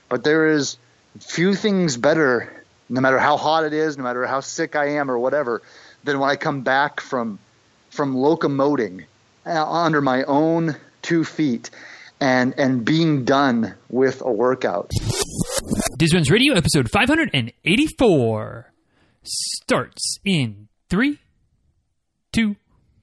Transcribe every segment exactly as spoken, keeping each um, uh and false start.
but there is few things better, no matter how hot it is, no matter how sick I am or whatever, than when I come back from from locomoting uh, under my own two feet and and being done with a workout. Diz Runs Radio, episode five eighty-four, starts in three, two.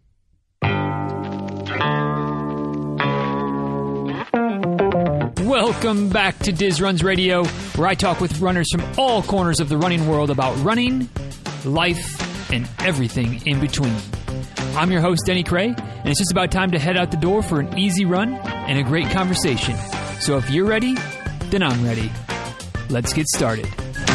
Welcome back to Diz Runs Radio, where I talk with runners from all corners of the running world about running, life, and everything in between. I'm your host, Denny Cray, and it's just about time to head out the door for an easy run and a great conversation. So if you're ready, then I'm ready. Let's get started.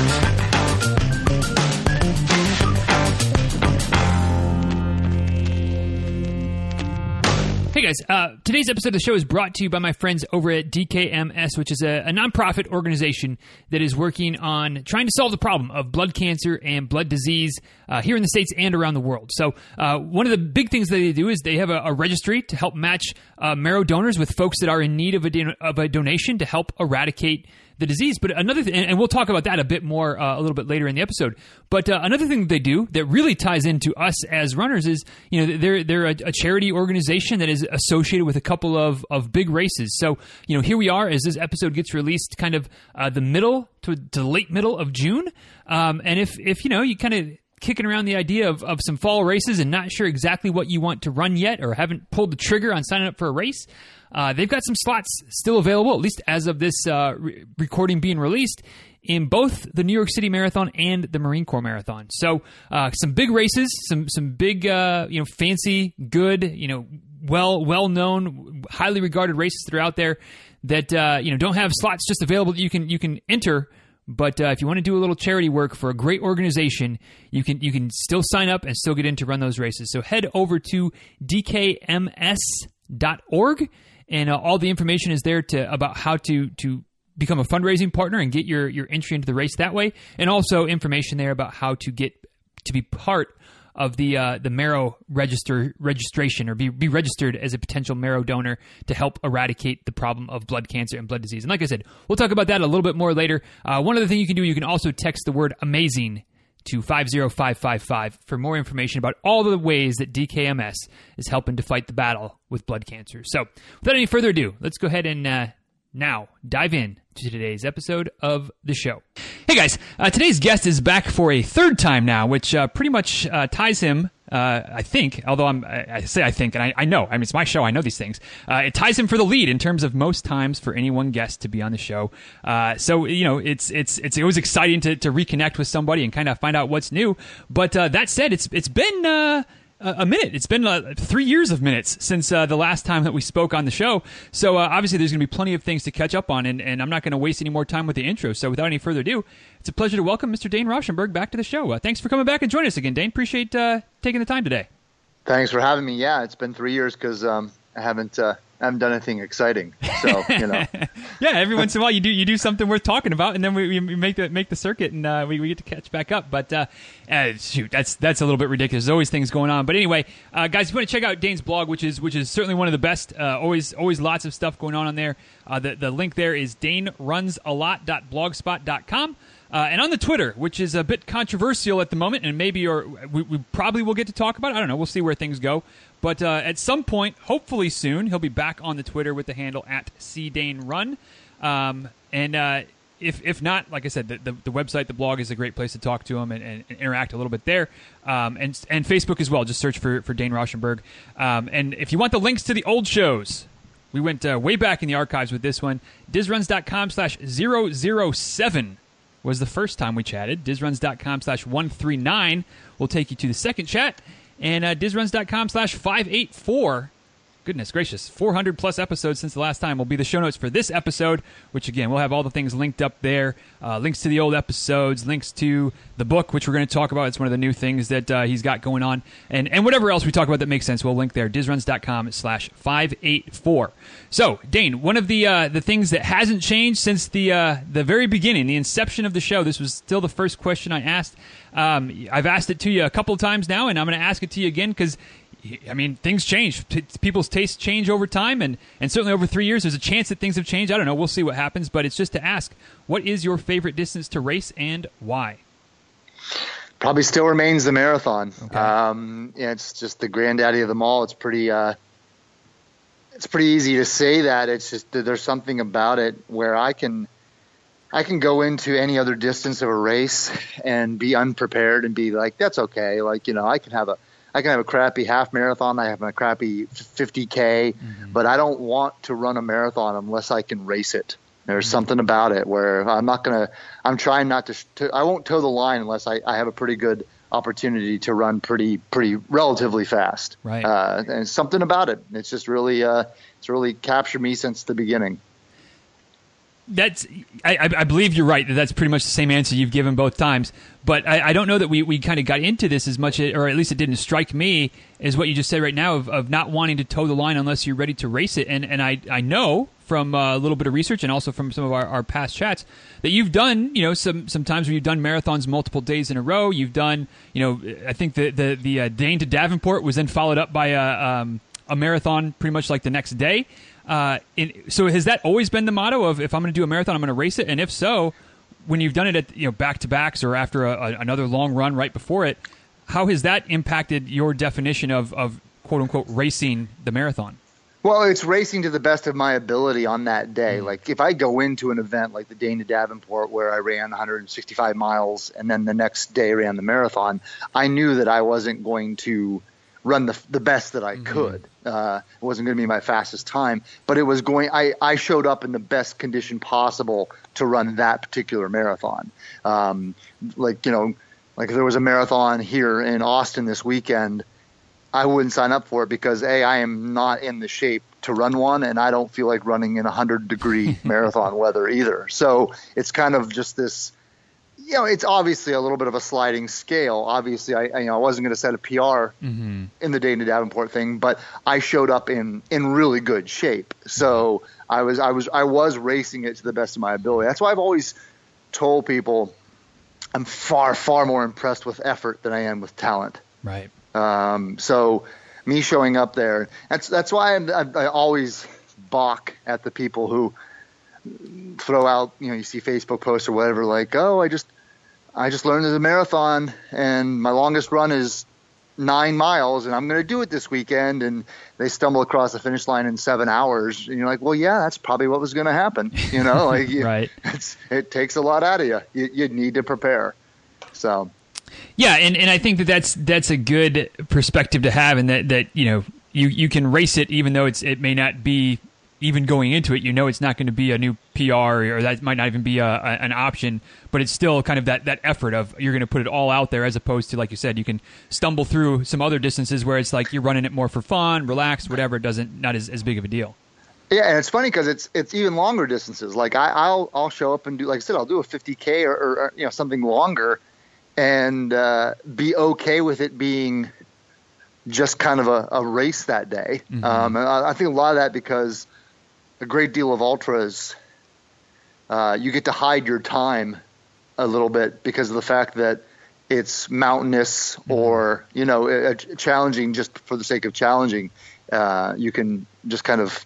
Hey guys, uh, today's episode of the show is brought to you by my friends over at D K M S, which is a, a nonprofit organization that is working on trying to solve the problem of blood cancer and blood disease uh, here in the States and around the world. So uh, one of the big things that they do is they have a, a registry to help match uh, marrow donors with folks that are in need of a, don- of a donation to help eradicate the disease. But another thing, and we'll talk about that a bit more uh, a little bit later in the episode, but uh, another thing that they do that really ties into us as runners is, you know, they're they're a, a charity organization that is associated with a couple of, of big races. So, you know, here we are as this episode gets released kind of uh, the middle to, to the late middle of June. Um, and if, if, you know, you kind of kicking around the idea of, of some fall races and not sure exactly what you want to run yet or haven't pulled the trigger on signing up for a race, Uh, they've got some slots still available, at least as of this uh, re- recording being released, in both the New York City Marathon and the Marine Corps Marathon. So uh, some big races, some some big, uh, you know, fancy, good, you know, well well known, highly regarded races that are out there that uh, you know don't have slots just available that you can you can enter. But uh, if you want to do a little charity work for a great organization, you can you can still sign up and still get in to run those races. So head over to D K M S dot org. And uh, all the information is there to about how to to become a fundraising partner and get your, your entry into the race that way. And also information there about how to get to be part of the uh, the marrow register registration or be, be registered as a potential marrow donor to help eradicate the problem of blood cancer and blood disease. And like I said, we'll talk about that a little bit more later. Uh, one other thing you can do, you can also text the word AMAZING to five zero five five five for more information about all the ways that D K M S is helping to fight the battle with blood cancer. So without any further ado, let's go ahead and uh, now dive in to today's episode of the show. Hey guys, uh, today's guest is back for a third time now, which uh, pretty much uh, ties him, uh, I think, although I'm, I, I say I think, and I, I know, I mean, it's my show, I know these things. Uh, it ties him for the lead in terms of most times for any one guest to be on the show. Uh, so, you know, it's it's it's always exciting to, to reconnect with somebody and kind of find out what's new. But uh, that said, it's it's been... Uh, a minute. It's been uh, three years of minutes since uh, the last time that we spoke on the show. So uh, obviously there's going to be plenty of things to catch up on, and, and I'm not going to waste any more time with the intro. So without any further ado, it's a pleasure to welcome Mister Dane Rauschenberg back to the show. Uh, thanks for coming back and joining us again, Dane. Appreciate uh, taking the time today. Thanks for having me. Yeah, it's been three years because um, I haven't uh, I haven't done anything exciting. So you know, yeah. Every once in a while, you do you do something worth talking about, and then we, we make the make the circuit, and uh, we, we get to catch back up. But uh, uh, shoot, that's that's a little bit ridiculous. There's always things going on. But anyway, uh, guys, if you want to check out Dane's blog, which is which is certainly one of the best. Uh, always always lots of stuff going on on there. Uh, the the link there is dane runs a lot dot blogspot dot com. Uh, and on the Twitter, which is a bit controversial at the moment, and maybe or we, we probably will get to talk about it. I don't know. We'll see where things go. But uh, at some point, hopefully soon, he'll be back on the Twitter with the handle at cdanerun. Um, and uh, if if not, like I said, the, the, the website, the blog is a great place to talk to him and, and, and interact a little bit there. Um, and and Facebook as well. Just search for, for Dane Rauschenberg. Um, and if you want the links to the old shows, we went uh, way back in the archives with this one. dizruns.com slash 007 was the first time we chatted. dizruns.com slash 139 will take you to the second chat. And uh, dizruns.com slash 584. Goodness gracious, four hundred plus episodes since the last time will be the show notes for this episode, which again, we'll have all the things linked up there. Uh, links to the old episodes, links to the book, which we're going to talk about. It's one of the new things that uh, he's got going on. And and whatever else we talk about that makes sense, we'll link there. dizruns.com slash 584. So, Dane, one of the uh, the things that hasn't changed since the uh, the very beginning, the inception of the show, this was still the first question I asked. Um, I've asked it to you a couple of times now, and I'm going to ask it to you again because I mean, things change. P- people's tastes change over time, and, and certainly over three years, there's a chance that things have changed. I don't know. We'll see what happens, but it's just to ask, what is your favorite distance to race and why? Probably still remains the marathon. Okay. Um, yeah, it's just the granddaddy of them all. It's pretty, uh, it's pretty easy to say that. It's just that there's something about it where I can, I can go into any other distance of a race and be unprepared and be like, that's okay. Like, you know, I can have a, I can have a crappy half marathon. I have a crappy fifty K, mm-hmm. but I don't want to run a marathon unless I can race it. There's mm-hmm. something about it where I'm not going to, I'm trying not to, to, I won't toe the line unless I, I have a pretty good opportunity to run pretty, pretty relatively fast. Right. Uh, and something about it. It's just really, uh, it's really captured me since the beginning. That's, I, I believe you're right. That's pretty much the same answer you've given both times. But I, I don't know that we, we kind of got into this as much, or at least it didn't strike me as what you just said right now of, of not wanting to toe the line unless you're ready to race it. And and I, I know from a little bit of research and also from some of our, our past chats that you've done, you know, some some times where you've done marathons multiple days in a row. You've done, you know, I think the the, the uh, Dane to Davenport was then followed up by a, um, a marathon pretty much like the next day. Uh, in, so has that always been the motto of if I'm going to do a marathon, I'm going to race it? And if so, when you've done it at you know back to backs or after a, a, another long run right before it, how has that impacted your definition of, of quote unquote racing the marathon? Well, it's racing to the best of my ability on that day. Mm. Like if I go into an event like the Dane to Davenport where I ran one hundred sixty-five miles and then the next day ran the marathon, I knew that I wasn't going to run the the best that I mm-hmm. could. Uh, it wasn't going to be my fastest time, but it was going. I, I showed up in the best condition possible to run that particular marathon. Um, like you know, like if there was a marathon here in Austin this weekend, I wouldn't sign up for it because A, I am not in the shape to run one, and I don't feel like running in one hundred degree marathon weather either. So it's kind of just this. You know, it's obviously a little bit of a sliding scale. Obviously, I, I you know I wasn't going to set a P R mm-hmm. in the Dane to Davenport thing, but I showed up in, in really good shape. So I was I was I was racing it to the best of my ability. That's why I've always told people I'm far far more impressed with effort than I am with talent. Right. Um, so me showing up there, that's that's why I'm, I, I always balk at the people who throw out, you know, you see Facebook posts or whatever, like, oh, I just, I just learned there's a marathon and my longest run is nine miles and I'm going to do it this weekend. And they stumble across the finish line in seven hours. And you're like, well, yeah, that's probably what was going to happen. You know, like you, right. It's, it takes a lot out of you. You, you need to prepare. So. Yeah. And, and I think that that's, that's a good perspective to have, and that, that, you know, you, you can race it even though it's, it may not be, even going into it, you know it's not going to be a new P R, or that might not even be a, a, an option, but it's still kind of that, that effort of you're going to put it all out there, as opposed to, like you said, you can stumble through some other distances where it's like you're running it more for fun, relaxed, whatever. It doesn't, not as, as big of a deal. Yeah, and it's funny because it's it's even longer distances. Like I, I'll I'll show up and do, like I said, I'll do a fifty K or, or, or you know something longer, and uh, be okay with it being just kind of a, a race that day. Mm-hmm. Um, and I, I think a lot of that because a great deal of ultras, uh, you get to hide your time a little bit because of the fact that it's mountainous or, you know, uh, challenging just for the sake of challenging. Uh, you can just kind of,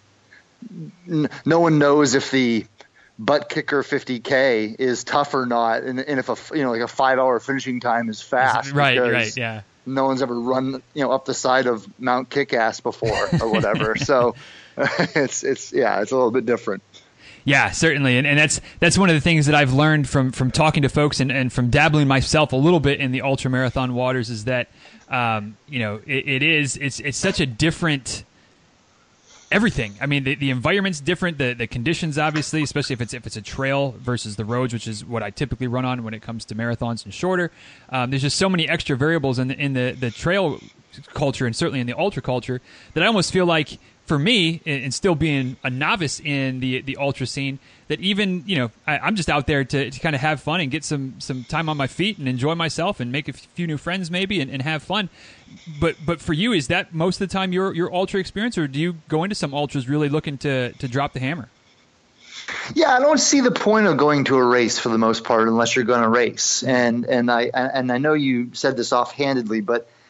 n- no one knows if the butt kicker fifty K is tough or not. And, and if a, you know, like a five hour finishing time is fast. Right, right, yeah. No one's ever run, you know, up the side of Mount Kickass before or whatever. So, it's it's yeah, it's a little bit different. Yeah, certainly, and and that's that's one of the things that I've learned from from talking to folks and, and from dabbling myself a little bit in the ultra marathon waters is that um, you know it, it is it's it's such a different everything. I mean, the, the environment's different, the the conditions obviously, especially if it's if it's a trail versus the roads, which is what I typically run on when it comes to marathons and shorter. Um, there's just so many extra variables in the in the the trail culture and certainly in the ultra culture that I almost feel like, for me, and still being a novice in the the ultra scene, that even, you know, I, I'm just out there to, to kind of have fun and get some some time on my feet and enjoy myself and make a few new friends maybe and, and have fun. But but for you, is that most of the time your your ultra experience, or do you go into some ultras really looking to to drop the hammer? Yeah, I don't see the point of going to a race for the most part unless you're going to race. And and I and I know you said this offhandedly, but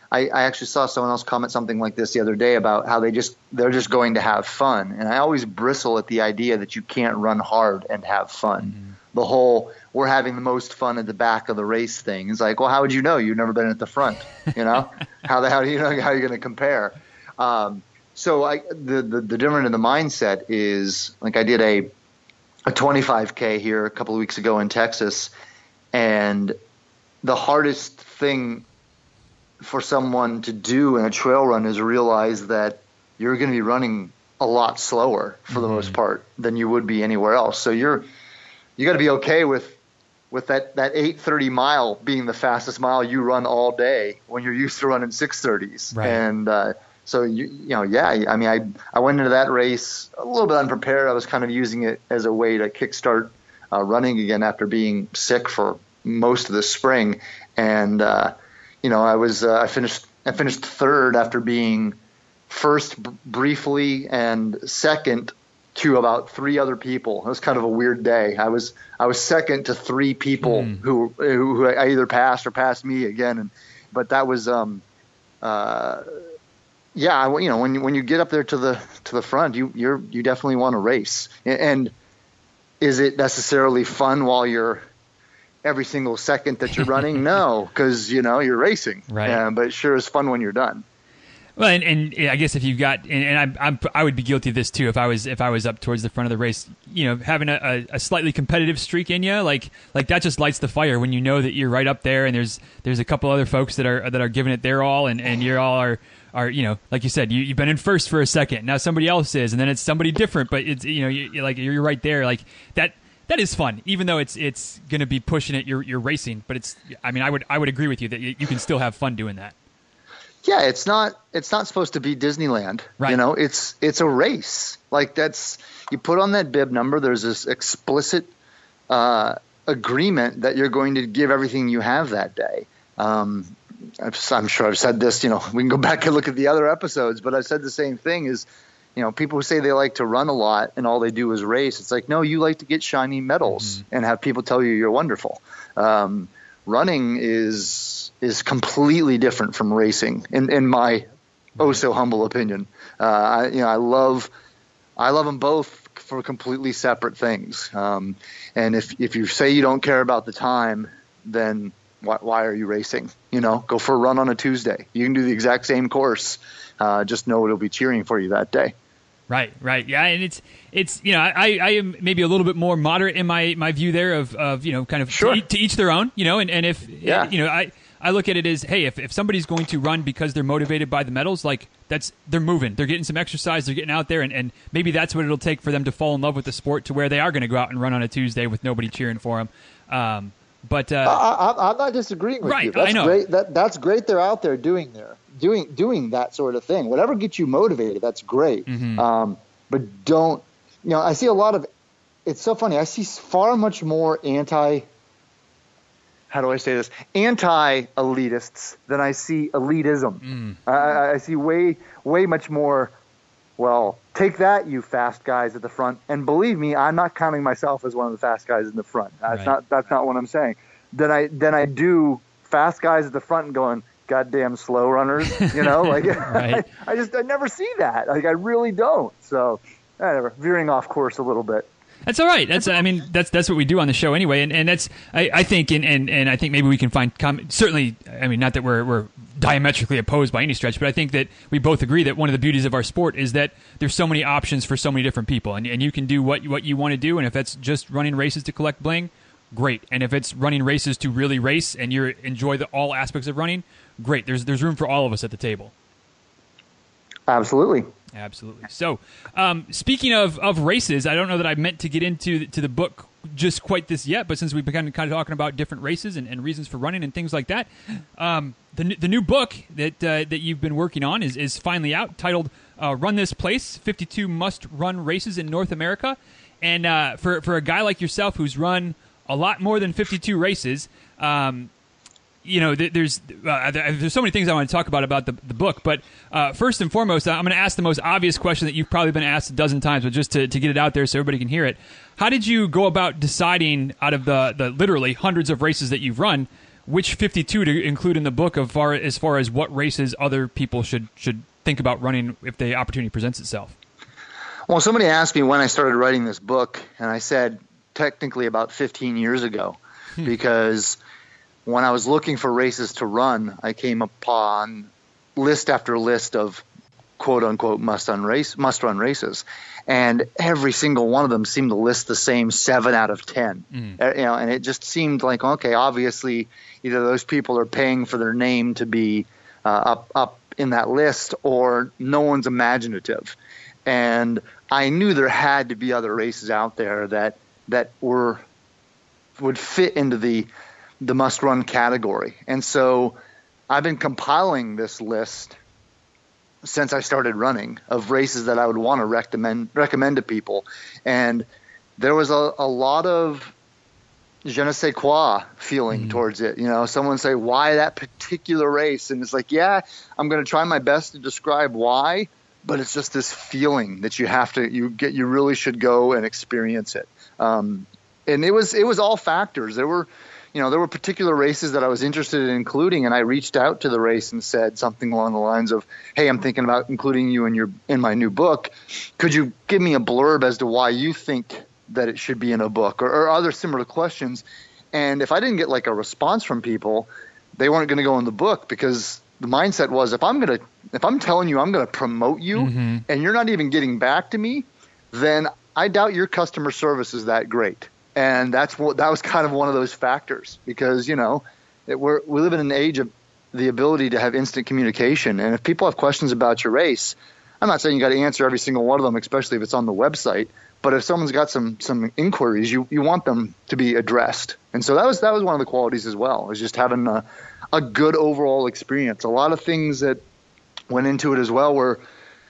I, I actually saw someone else comment something like this the other day about how they just they're just going to have fun, and I always bristle at the idea that you can't run hard and have fun. Mm-hmm. The whole we're having the most fun at the back of the race thing is like, well, how would you know? You've never been at the front, you know? how the how do you know how you're going to compare? Um, so I the, the the difference in the mindset is like I did a a twenty-five K here a couple of weeks ago in Texas, and the hardest thing for someone to do in a trail run is realize that you're going to be running a lot slower for mm-hmm. the most part than you would be anywhere else. So you're, you got to be okay with, with that, that eight thirty mile being the fastest mile you run all day when you're used to running six thirties. Right. And, uh, so, you, you know, yeah, I mean, I, I went into that race a little bit unprepared. I was kind of using it as a way to kickstart uh, running again after being sick for most of the spring. And, uh, You know, I was uh, I finished I finished third after being first b- briefly and second to about three other people. It was kind of a weird day. I was I was second to three people mm. who who I either passed or passed me again. And but that was um uh yeah I, you know when you, when you get up there to the to the front you you're you definitely want to race. And is it necessarily fun while you're every single second that you're running? No, because, you know, you're racing. Right. Uh, but it sure is fun when you're done. Well, and, and I guess if you've got, and, and I, I'm, I would be guilty of this too if I was if I was up towards the front of the race. You know, having a, a, a slightly competitive streak in you, like like that just lights the fire when you know that you're right up there, and there's there's a couple other folks that are that are giving it their all, and, and you're all are are you know, like you said, you you've been in first for a second, now somebody else is, and then it's somebody different, but it's you know you, you're like you're right there, like that. That is fun, even though it's it's going to be pushing it. You're you're racing, but it's. I mean, I would I would agree with you that you, you can still have fun doing that. Yeah, it's not it's not supposed to be Disneyland. Right. You know, it's it's a race. Like that's you put on that bib number. There's this explicit uh, agreement that you're going to give everything you have that day. Um, I'm sure I've said this. You know, we can go back and look at the other episodes, but I've said the same thing. Is You know, people who say they like to run a lot and all they do is race. It's like, no, you like to get shiny medals mm-hmm. and have people tell you you're wonderful. Um, running is is completely different from racing, in, in my oh so humble opinion. Uh, I, you know, I love I love them both for completely separate things. Um, and if if you say you don't care about the time, then why, why are you racing? You know, go for a run on a Tuesday. You can do the exact same course. Uh, just know it'll be cheering for you that day. Right, right, yeah, and it's it's you know I, I am maybe a little bit more moderate in my, my view there of, of you know kind of sure. to, to each their own, you know, and, and if yeah. you know I, I look at it as, hey, if, if somebody's going to run because they're motivated by the medals, like that's they're moving, they're getting some exercise, they're getting out there, and, and maybe that's what it'll take for them to fall in love with the sport to where they are going to go out and run on a Tuesday with nobody cheering for them. Um, but uh, I, I, I'm not disagreeing with right, you. That's I know. great. That that's great. They're out there doing there doing doing that sort of thing. Whatever gets you motivated, that's great. Mm-hmm. Um, But don't, you know, I see a lot of, it's so funny. I see far much more anti, how do I say this, anti-elitists than I see elitism. Mm. I, I see way, way much more, well, take that, you fast guys at the front. And believe me, I'm not counting myself as one of the fast guys in the front. That's right. not that's not what I'm saying. Then I, then I do fast guys at the front and going, goddamn slow runners, you know, like right. I, I just I never see that. Like I really don't. So whatever, veering off course a little bit. That's all right. That's I mean that's that's what we do on the show anyway, and, and that's I, I think and, and, and I think maybe we can find com- certainly I mean not that we're we're diametrically opposed by any stretch, but I think that we both agree that one of the beauties of our sport is that there's so many options for so many different people, and and you can do what what you want to do, and if that's just running races to collect bling, great, and if it's running races to really race and you enjoy the all aspects of running, great. There's there's room for all of us at the table. Absolutely. Absolutely. So, um, speaking of, of races, I don't know that I meant to get into to the book just quite this yet, but since we've begun kind of talking about different races and, and reasons for running and things like that, um, the the new book that uh, that you've been working on is is finally out, titled uh, "Run This Place: fifty-two Must-Run Races in North America." And uh, for for a guy like yourself who's run a lot more than fifty-two races. Um, You know, there's uh, there's so many things I want to talk about about the, the book, but uh, first and foremost, I'm going to ask the most obvious question that you've probably been asked a dozen times, but just to, to get it out there so everybody can hear it. How did you go about deciding, out of the, the literally hundreds of races that you've run, which fifty-two to include in the book of far as far as what races other people should should think about running if the opportunity presents itself. Well, somebody asked me when I started writing this book, and I said technically about fifteen years ago, hmm. because when I was looking for races to run, I came upon list after list of quote unquote must run race must run races, and every single one of them seemed to list the same seven out of ten. Mm. You know, and it just seemed like, okay, obviously either those people are paying for their name to be uh, up up in that list, or no one's imaginative. And I knew there had to be other races out there that that were would fit into the the must run category. And so I've been compiling this list since I started running of races that I would want to recommend recommend to people. And there was a, a lot of je ne sais quoi feeling mm-hmm. towards it. You know, someone say, why that particular race? And it's like, yeah, I'm going to try my best to describe why, but it's just this feeling that you have to, you get, you really should go and experience it. Um, and it was, it was all factors. There were, you know, there were particular races that I was interested in including, and I reached out to the race and said something along the lines of, hey, I'm thinking about including you in your, in my new book. Could you give me a blurb as to why you think that it should be in a book, or, or other similar questions? And if I didn't get like a response from people, they weren't going to go in the book, because the mindset was, if I'm going to, if I'm telling you I'm going to promote you mm-hmm. and you're not even getting back to me, then I doubt your customer service is that great. And that's what, that was kind of one of those factors, because, you know, it, we're, we live in an age of the ability to have instant communication. And if people have questions about your race, I'm not saying you got to answer every single one of them, especially if it's on the website. But if someone's got some some inquiries, you, you want them to be addressed. And so that was that was one of the qualities as well, was just having a, a good overall experience. A lot of things that went into it as well were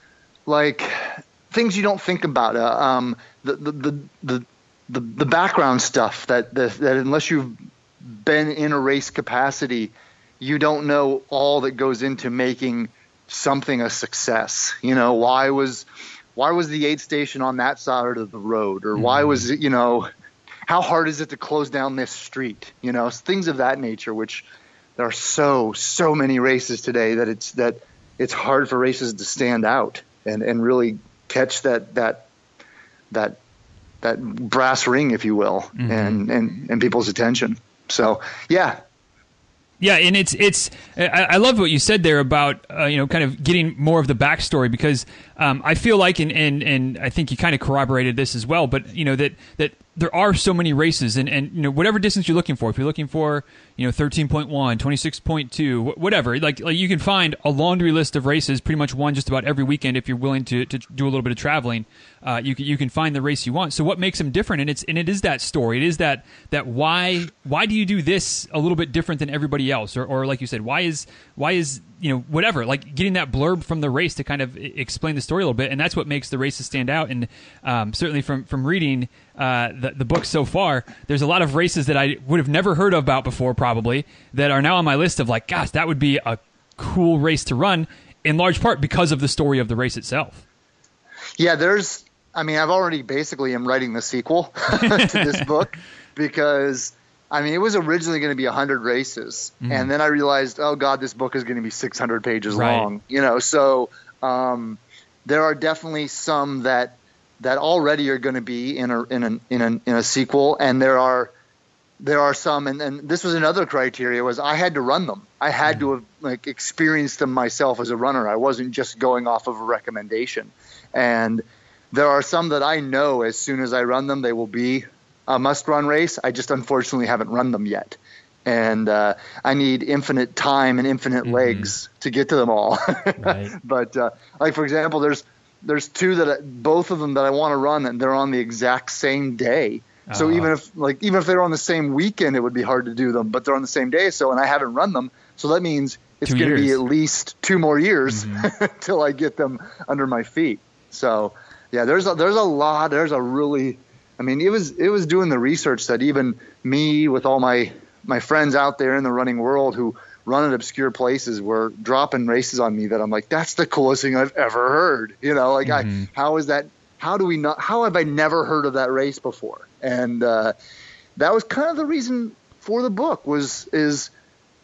like things you don't think about. Uh, um, the, the, the, the, the, the background stuff that, the, that unless you've been in a race capacity, you don't know all that goes into making something a success. You know, why was... Why was the aid station on that side of the road? Or why was it, you know, how hard is it to close down this street? You know, things of that nature, which there are so, so many races today that it's, that it's hard for races to stand out and, and really catch that, that, that, that brass ring, if you will, mm-hmm. and, and, and people's attention. So, yeah. Yeah, and it's it's. I, I love what you said there about uh, you know, kind of getting more of the backstory, because um, I feel like, and, and and I think you kind of corroborated this as well, but you know that that there are so many races, and, and you know, whatever distance you're looking for, if you're looking for, you know, thirteen point one, twenty-six point two, whatever, like like you can find a laundry list of races, pretty much one just about every weekend if you're willing to, to do a little bit of traveling. Uh, you can you can find the race you want. So what makes them different? And it's and it is that story. It is that that why why do you do this a little bit different than everybody else? Or or like you said, why is why is you know, whatever, like getting that blurb from the race to kind of explain the story a little bit, and that's what makes the races stand out. And um, certainly from from reading uh, the, the book so far, there's a lot of races that I would have never heard about before, probably, that are now on my list of like, gosh, that would be a cool race to run, in large part because of the story of the race itself. Yeah, there's, I mean, I've already basically am writing the sequel to this book, because I mean, it was originally going to be one hundred races, mm. and then I realized, oh God, this book is going to be six hundred pages right. long. You know, so um, there are definitely some that that already are going to be in a in a in a in a sequel, and there are there are some, and, and this was another criteria, was I had to run them. I had mm. to have like experienced them myself as a runner. I wasn't just going off of a recommendation, and there are some that I know as soon as I run them, they will be a must-run race. I just unfortunately haven't run them yet, and uh, I need infinite time and infinite mm-hmm. legs to get to them all. Right. But uh, like for example, there's there's two that I, both of them that I want to run, and they're on the exact same day. Uh-huh. So even if like even if they're on the same weekend, it would be hard to do them. But they're on the same day, so and I haven't run them, so that means it's going to be at least two more years mm-hmm. till I get them under my feet. So yeah, there's a, there's a lot. There's a really I mean, it was it was doing the research that even me, with all my, my friends out there in the running world who run at obscure places, were dropping races on me that I'm like, that's the coolest thing I've ever heard. You know, like mm-hmm. I, how is that? How do we not? How have I never heard of that race before? And uh, that was kind of the reason for the book, was is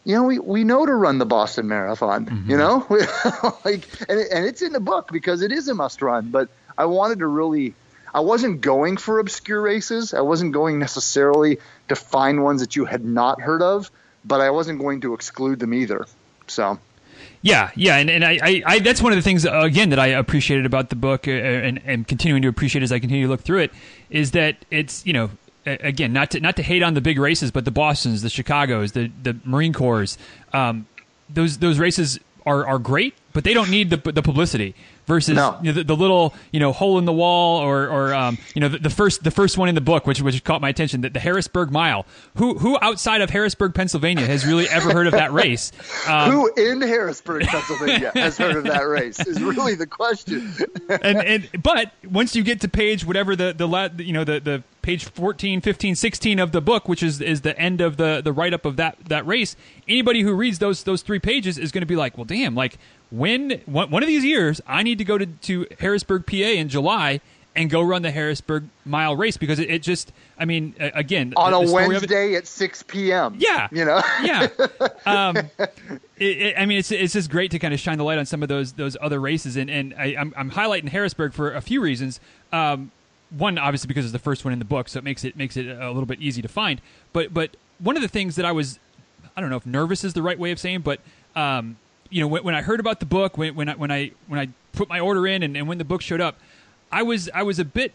you know, we, we know to run the Boston Marathon, mm-hmm. you know, like, and, it, and it's in the book because it is a must run, but I wanted to really, I wasn't going for obscure races. I wasn't going necessarily to find ones that you had not heard of, but I wasn't going to exclude them either. So. Yeah, yeah, and, and I, I, I that's one of the things, uh, again, that I appreciated about the book uh, and, and continuing to appreciate as I continue to look through it, is that it's, you know, again, not to not to hate on the big races, but the Bostons, the Chicagos, the the Marine Corps, um, those those races are, are great, but they don't need the the publicity. Versus no. you know, the, the little you know hole in the wall or or um, you know the, the first the first one in the book, which which caught my attention, the, the Harrisburg Mile. Who who outside of Harrisburg, Pennsylvania, has really ever heard of that race? Um, who in Harrisburg, Pennsylvania, has heard of that race? Is really the question. and and but once you get to page whatever the the you know the the page fourteen, fifteen, sixteen of the book, which is is the end of the the write up of that that race, anybody who reads those those three pages is going to be like, well, damn, like. When one, one of these years, I need to go to, to Harrisburg, P A in July and go run the Harrisburg Mile race because it, it just, I mean, again, on the, a the Wednesday it, at six p.m. Yeah, you know, yeah. Um, it, it, I mean, it's it's just great to kind of shine the light on some of those those other races, and and I, I'm I'm highlighting Harrisburg for a few reasons. Um, one, obviously, because it's the first one in the book, so it makes it makes it a little bit easy to find. But but one of the things that I was, I don't know if nervous is the right way of saying, but um, you know, when, when I heard about the book, when, when I when I when I put my order in, and, and when the book showed up, I was I was a bit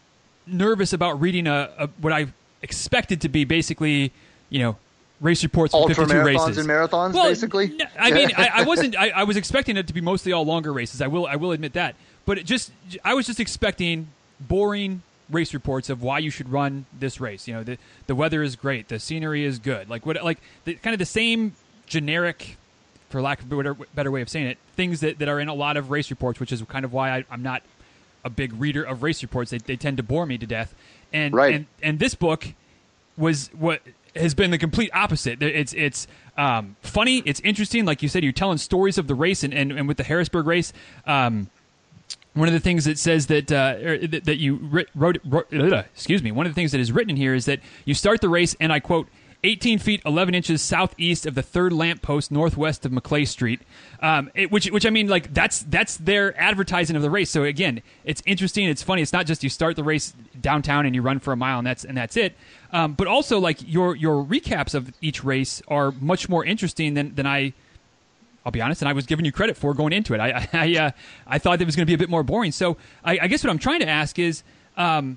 nervous about reading a, a what I expected to be basically, you know, race reports for ultra fifty-two marathons races and marathons, well, basically. I mean, I, I wasn't. I, I was expecting it to be mostly all longer races. I will. I will admit that. But it just, I was just expecting boring race reports of why you should run this race. You know, the the weather is great, the scenery is good, like what, like the, kind of the same generic, for lack of a better way of saying it, things that, that are in a lot of race reports, which is kind of why I, I'm not a big reader of race reports. They they tend to bore me to death. And right. and, and this book was what has been the complete opposite. It's it's um, funny, it's interesting. Like you said, you're telling stories of the race, and, and, and with the Harrisburg race, um, one of the things that says that uh, that, that you wrote, wrote uh, excuse me, one of the things that is written in here is that you start the race, and I quote, eighteen feet, eleven inches southeast of the third lamppost northwest of Maclay Street, um, it, which, which I mean, like, that's that's their advertising of the race. So, again, it's interesting. It's funny. It's not just you start the race downtown and you run for a mile and that's and that's it. Um, but also, like, your your recaps of each race are much more interesting than, than I, I'll be honest, and I was giving you credit for going into it. I I, uh, I thought it was going to be a bit more boring. So, I, I guess what I'm trying to ask is, um,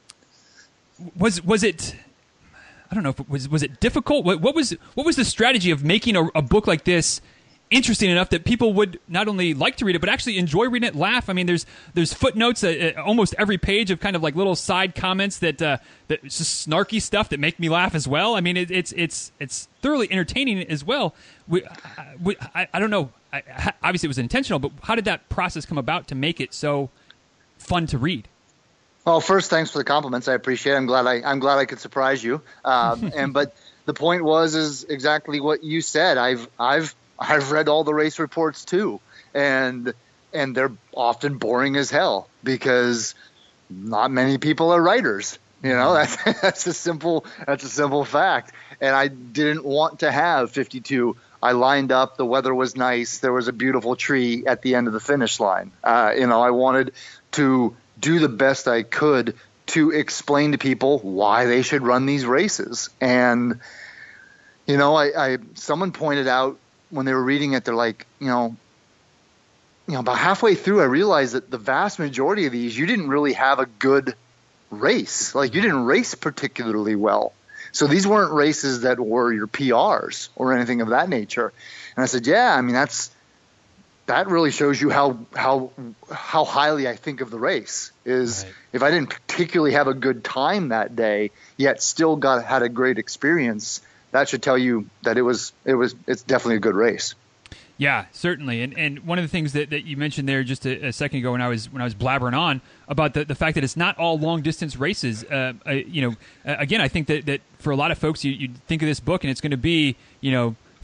was was it... I don't know if it was was it difficult. What, what was what was the strategy of making a, a book like this interesting enough that people would not only like to read it but actually enjoy reading it, laugh? I mean, there's there's footnotes at, almost every page of kind of like little side comments that uh, that it's just snarky stuff that make me laugh as well. I mean, it, it's it's it's thoroughly entertaining as well. We, I, we, I, I don't know. I, obviously, it was intentional, but how did that process come about to make it so fun to read? Well, first, thanks for the compliments. I appreciate it. I'm glad I I'm glad I could surprise you. Um, and but the point was is exactly what you said. I've I've I've read all the race reports too, and and they're often boring as hell because not many people are writers. You know, that's that's a simple that's a simple fact. And I didn't want to have fifty-two. I lined up. The weather was nice. There was a beautiful tree at the end of the finish line. Uh, you know, I wanted to do the best I could to explain to people why they should run these races. And, you know, I, I someone pointed out when they were reading it, they're like, you know, you know, about halfway through, I realized that the vast majority of these, you didn't really have a good race. Like, you didn't race particularly well. So these weren't races that were your P Rs or anything of that nature. And I said, yeah, I mean, that's, that really shows you how how how highly I think of the race. Is right. If I didn't particularly have a good time that day, yet still got had a great experience, that should tell you that it was it was it's definitely a good race. Yeah, certainly. And and one of the things that, that you mentioned there just a, a second ago when I was when I was blabbering on about the, the fact that it's not all long distance races. Uh, uh, you know, uh, again, I think that, that for a lot of folks, you you think of this book and it's going to be, you know,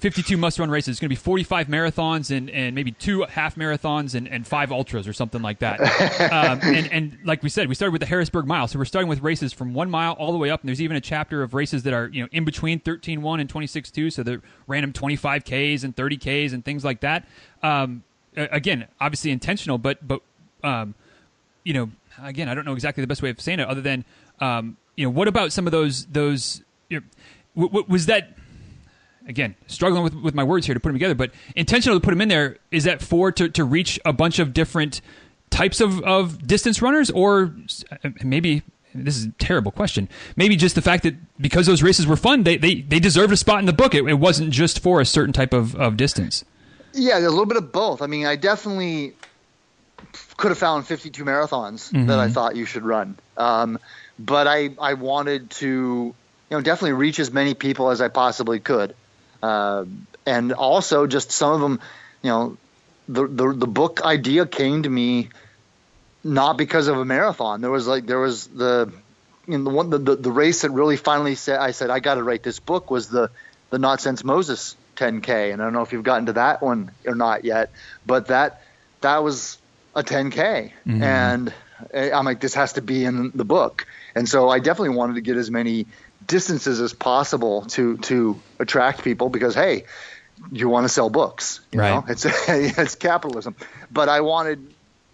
fifty-two must-run races. It's going to be forty-five marathons and, and maybe two half marathons and, and five ultras or something like that. um, and, and like we said, we started with the Harrisburg Mile. So we're starting with races from one mile all the way up. And there's even a chapter of races that are, you know, in between thirteen one and twenty-six two. So the random twenty-five Ks and thirty Ks and things like that. Um, again, obviously intentional, but, but um, you know, again, I don't know exactly the best way of saying it other than, um, you know, what about some of those, those, you know, w- w- was that, again, struggling with, with my words here to put them together, but intentional to put them in there, is that for to, to reach a bunch of different types of, of distance runners, or maybe, this is a terrible question, maybe just the fact that because those races were fun, they, they, they deserved a spot in the book. It, it wasn't just for a certain type of, of distance. Yeah, a little bit of both. I mean, I definitely could have found fifty-two marathons mm-hmm. that I thought you should run. Um, but I, I wanted to, you know, definitely reach as many people as I possibly could. Uh, and also just some of them, you know, the, the, the book idea came to me not because of a marathon. There was like, there was the, you know, the one, the, the, the race that really finally said, I said, I got to write this book was the, the Not Since Moses ten K. And I don't know if you've gotten to that one or not yet, but that, that was a ten K. Mm-hmm. And I'm like, this has to be in the book. And so I definitely wanted to get as many distances as possible to, to attract people because, hey, you want to sell books, you right. know, it's, it's capitalism. But I wanted,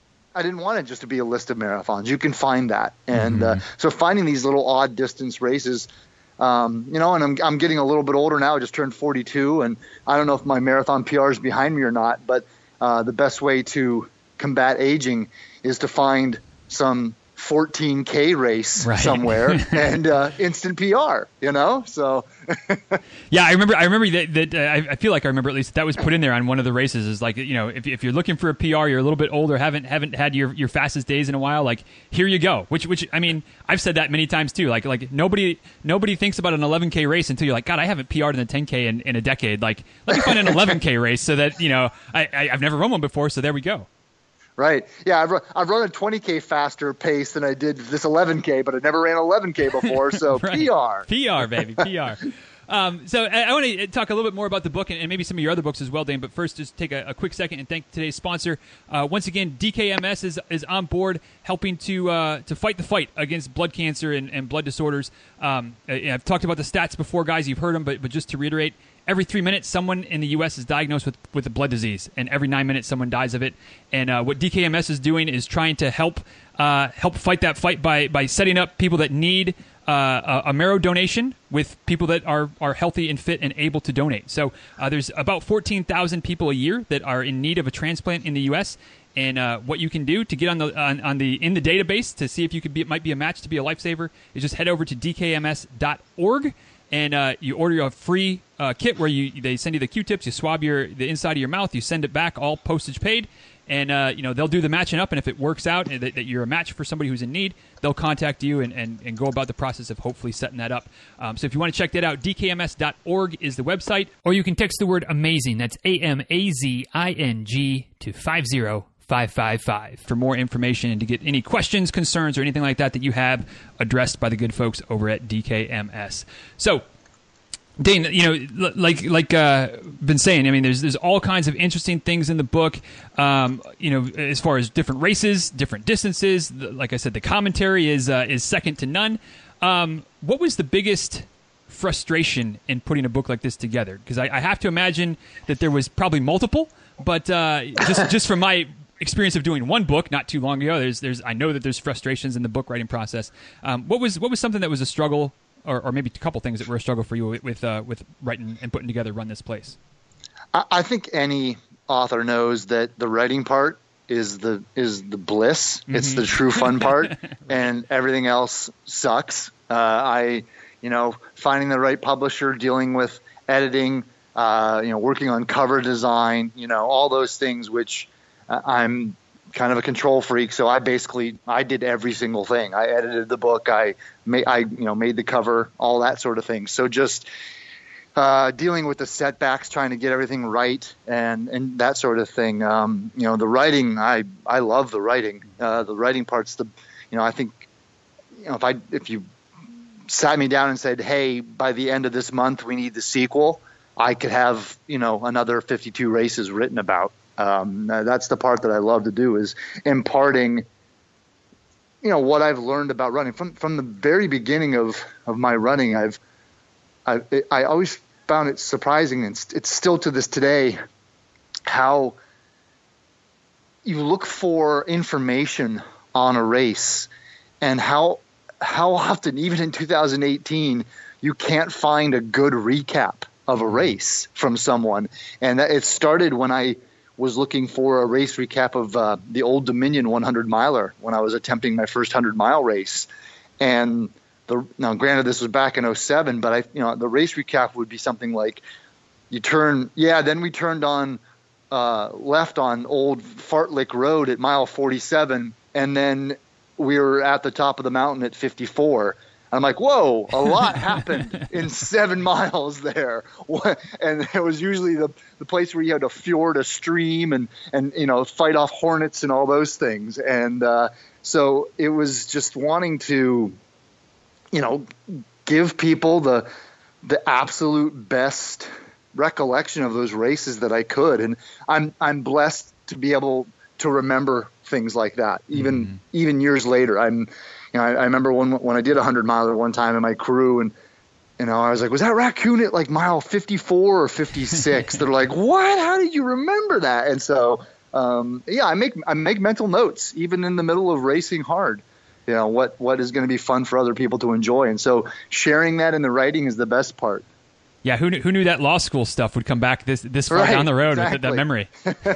I didn't want it just to be a list of marathons. You can find that. And mm-hmm. uh, so finding these little odd distance races, um, you know, and I'm, I'm getting a little bit older now. I just turned forty-two, and I don't know if my marathon P R is behind me or not, but uh, the best way to combat aging is to find some fourteen K race right. somewhere and uh, instant P R, you know? So yeah, I remember, I remember that, that uh, I feel like I remember at least that was put in there on one of the races is like, you know, if, if you're looking for a P R, you're a little bit older, haven't, haven't had your, your fastest days in a while, like here you go, which, which, I mean, I've said that many times too. Like, like nobody, nobody thinks about an eleven K race until you're like, God, I haven't P R'd in a ten K in, in a decade. Like, let me find an eleven K race so that, you know, I, I, I've never run one before. So there we go. Right. Yeah, I've run, I've run a twenty K faster pace than I did this eleven K, but I never ran eleven K before, so right. P R. P R, baby, P R. Um, so I, I want to talk a little bit more about the book and, and maybe some of your other books as well, Dane. But first, just take a, a quick second and thank today's sponsor. Uh, once again, D K M S is, is on board, helping to uh, to fight the fight against blood cancer and, and blood disorders. Um, I've talked about the stats before, guys. You've heard them, but but just to reiterate, every three minutes, someone in the U S is diagnosed with, with a blood disease, and every nine minutes, someone dies of it. And uh, what D K M S is doing is trying to help uh, help fight that fight by by setting up people that need uh, a, a marrow donation with people that are, are healthy and fit and able to donate. So uh, there's about fourteen thousand people a year that are in need of a transplant in the U S. And uh, what you can do to get on the on, on the in the database to see if you could be it might be a match to be a lifesaver is just head over to d k m s dot org. And uh, you order a free uh, kit where you they send you the Q-tips, you swab your the inside of your mouth, you send it back, all postage paid, and uh, you know they'll do the matching up. And if it works out that, that you're a match for somebody who's in need, they'll contact you and, and, and go about the process of hopefully setting that up. Um, so if you want to check that out, d k m s dot org is the website, or you can text the word amazing. That's A M A Z I N G to five zero five five five for more information and to get any questions, concerns, or anything like that that you have addressed by the good folks over at D K M S. So, Dane, you know, like like uh, been saying, I mean, there's there's all kinds of interesting things in the book. Um, you know, as far as different races, different distances. Like I said, the commentary is uh, is second to none. Um, what was the biggest frustration in putting a book like this together? Because I, I have to imagine that there was probably multiple, but uh, just just from my experience of doing one book not too long ago, there's there's I know that there's frustrations in the book writing process. Um, what was what was something that was a struggle, or, or maybe a couple things that were a struggle for you with with, uh, with writing and putting together Run This Place? I, I think any author knows that the writing part is the is the bliss. Mm-hmm. It's the true fun part, right. And everything else sucks. Uh, I, you know, finding the right publisher, dealing with editing, uh, you know, working on cover design, you know, all those things which. I'm kind of a control freak, so I basically I did every single thing. I edited the book, I made I you know made the cover, all that sort of thing. So just uh, dealing with the setbacks, trying to get everything right, and and that sort of thing. Um, you know, the writing, I I love the writing. Uh, the writing part's the, you know, I think, you know, if I if you sat me down and said, hey, by the end of this month we need the sequel, I could have, you know, another fifty-two races written about. Um, that's the part that I love to do, is imparting, you know, what I've learned about running from, from the very beginning of, of my running. I've, I, I always found it surprising, and it's still to this today, how you look for information on a race, and how how often, even in two thousand eighteen, you can't find a good recap of a race from someone. And it started when I was looking for a race recap of uh, the Old Dominion hundred miler when I was attempting my first hundred mile race. And the, now, granted, this was back in oh seven, but I, you know, the race recap would be something like, you turn, yeah, then we turned on uh, left on Old Fartlick Road at mile forty-seven, and then we were at the top of the mountain at fifty-four. I'm like, whoa, a lot happened in seven miles there. And it was usually the, the place where you had to fjord a stream and, and, you know, fight off hornets and all those things. And uh, so it was just wanting to, you know, give people the the absolute best recollection of those races that I could. And I'm I'm blessed to be able to remember things like that, even mm-hmm. even years later. I'm, you know, I, I remember when when I did a hundred miler one time in my crew, and you know, I was like, was that raccoon at like mile fifty-four or fifty-six? They're like, what? How did you remember that? And so, um, yeah, I make I make mental notes even in the middle of racing hard. You know, what what is going to be fun for other people to enjoy, and so sharing that in the writing is the best part. Yeah, who knew, who knew that law school stuff would come back this this far right, down the road exactly. with that memory?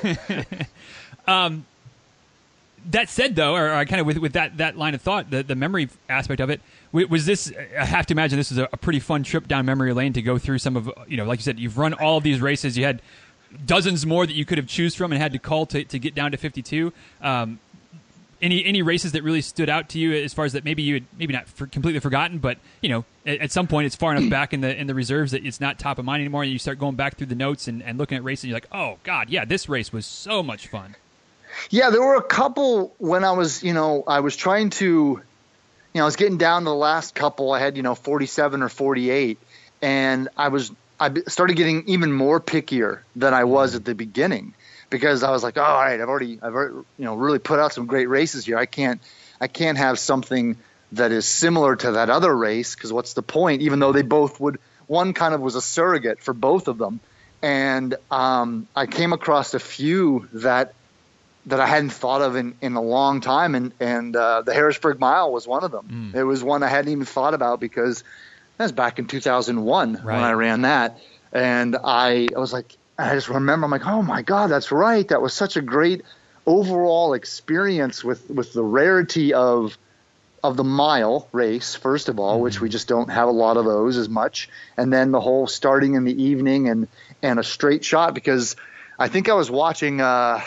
um, that said, though, or, or kind of with, with that, that line of thought, the, the memory aspect of it, was this, I have to imagine this was a, a pretty fun trip down memory lane to go through some of, you know, like you said, you've run all of these races, you had dozens more that you could have choose from and had to call to, to get down to fifty-two. Um, Any any races that really stood out to you as far as that maybe you had maybe not for completely forgotten, but you know at, at some point it's far enough back in the in the reserves that it's not top of mind anymore, and you start going back through the notes and, and looking at races, and you're like, oh God, yeah, this race was so much fun. Yeah, there were a couple when I was you know I was trying to, you know I was getting down to the last couple. I had you know forty-seven or forty-eight, and I was I started getting even more pickier than I was at the beginning. Because I was like, oh, all right, I've already, I've already, you know, really put out some great races here. I can't, I can't have something that is similar to that other race, because what's the point? Even though they both would, one kind of was a surrogate for both of them, and um, I came across a few that that I hadn't thought of in, in a long time, and and uh, the Harrisburg Mile was one of them. Mm. It was one I hadn't even thought about because that was back in two thousand one right. when I ran that, and I, I was like. I just remember, I'm like, oh my God, that's right. That was such a great overall experience with, with the rarity of of the mile race, first of all, mm-hmm. which we just don't have a lot of those as much. And then the whole starting in the evening and, and a straight shot, because I think I was watching, uh,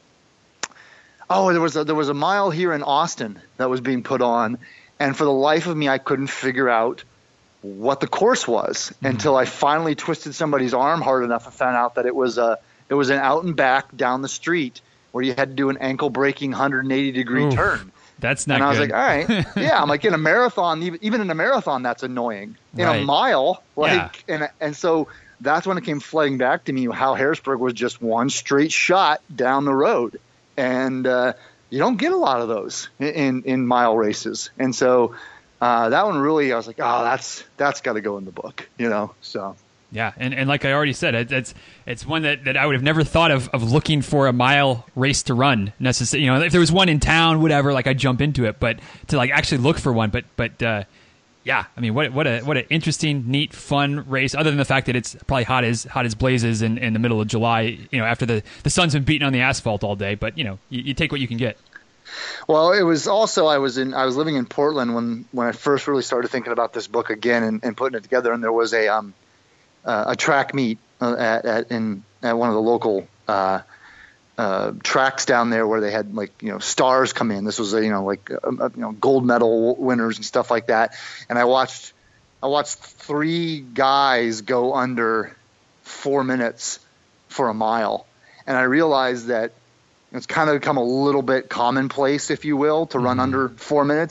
oh, there was a, there was a mile here in Austin that was being put on. And for the life of me, I couldn't figure out what the course was mm-hmm. until I finally twisted somebody's arm hard enough and found out that it was a it was an out and back down the street where you had to do an ankle breaking one hundred eighty degree Oof, turn. That's not and I was good. like, all right, yeah. I'm like, in a marathon, even, even in a marathon, that's annoying. In right. a mile, like, yeah. and and so that's when it came flooding back to me how Harrisburg was just one straight shot down the road, and uh, you don't get a lot of those in in, in mile races, and so. Uh, that one really, I was like, oh, that's that's got to go in the book, you know. So yeah, and, and like I already said, it, it's it's one that, that I would have never thought of, of looking for a mile race to run necessarily. You know, if there was one in town, whatever, like I'd jump into it, but to like actually look for one, but but uh, yeah, I mean, what what a what an interesting, neat, fun race. Other than the fact that it's probably hot as hot as blazes in, in the middle of July, you know, after the, the sun's been beating on the asphalt all day. But you know, you, you take what you can get. Well, it was also I was in I was living in Portland when, when I first really started thinking about this book again and, and putting it together. And there was a um uh, a track meet uh, at, at in at one of the local uh, uh, tracks down there where they had like you know stars come in. This was a, you know like a, a, you know gold medal winners and stuff like that. And I watched I watched three guys go under four minutes for a mile, and I realized that. It's kind of become a little bit commonplace, if you will, to run mm-hmm. under four minutes.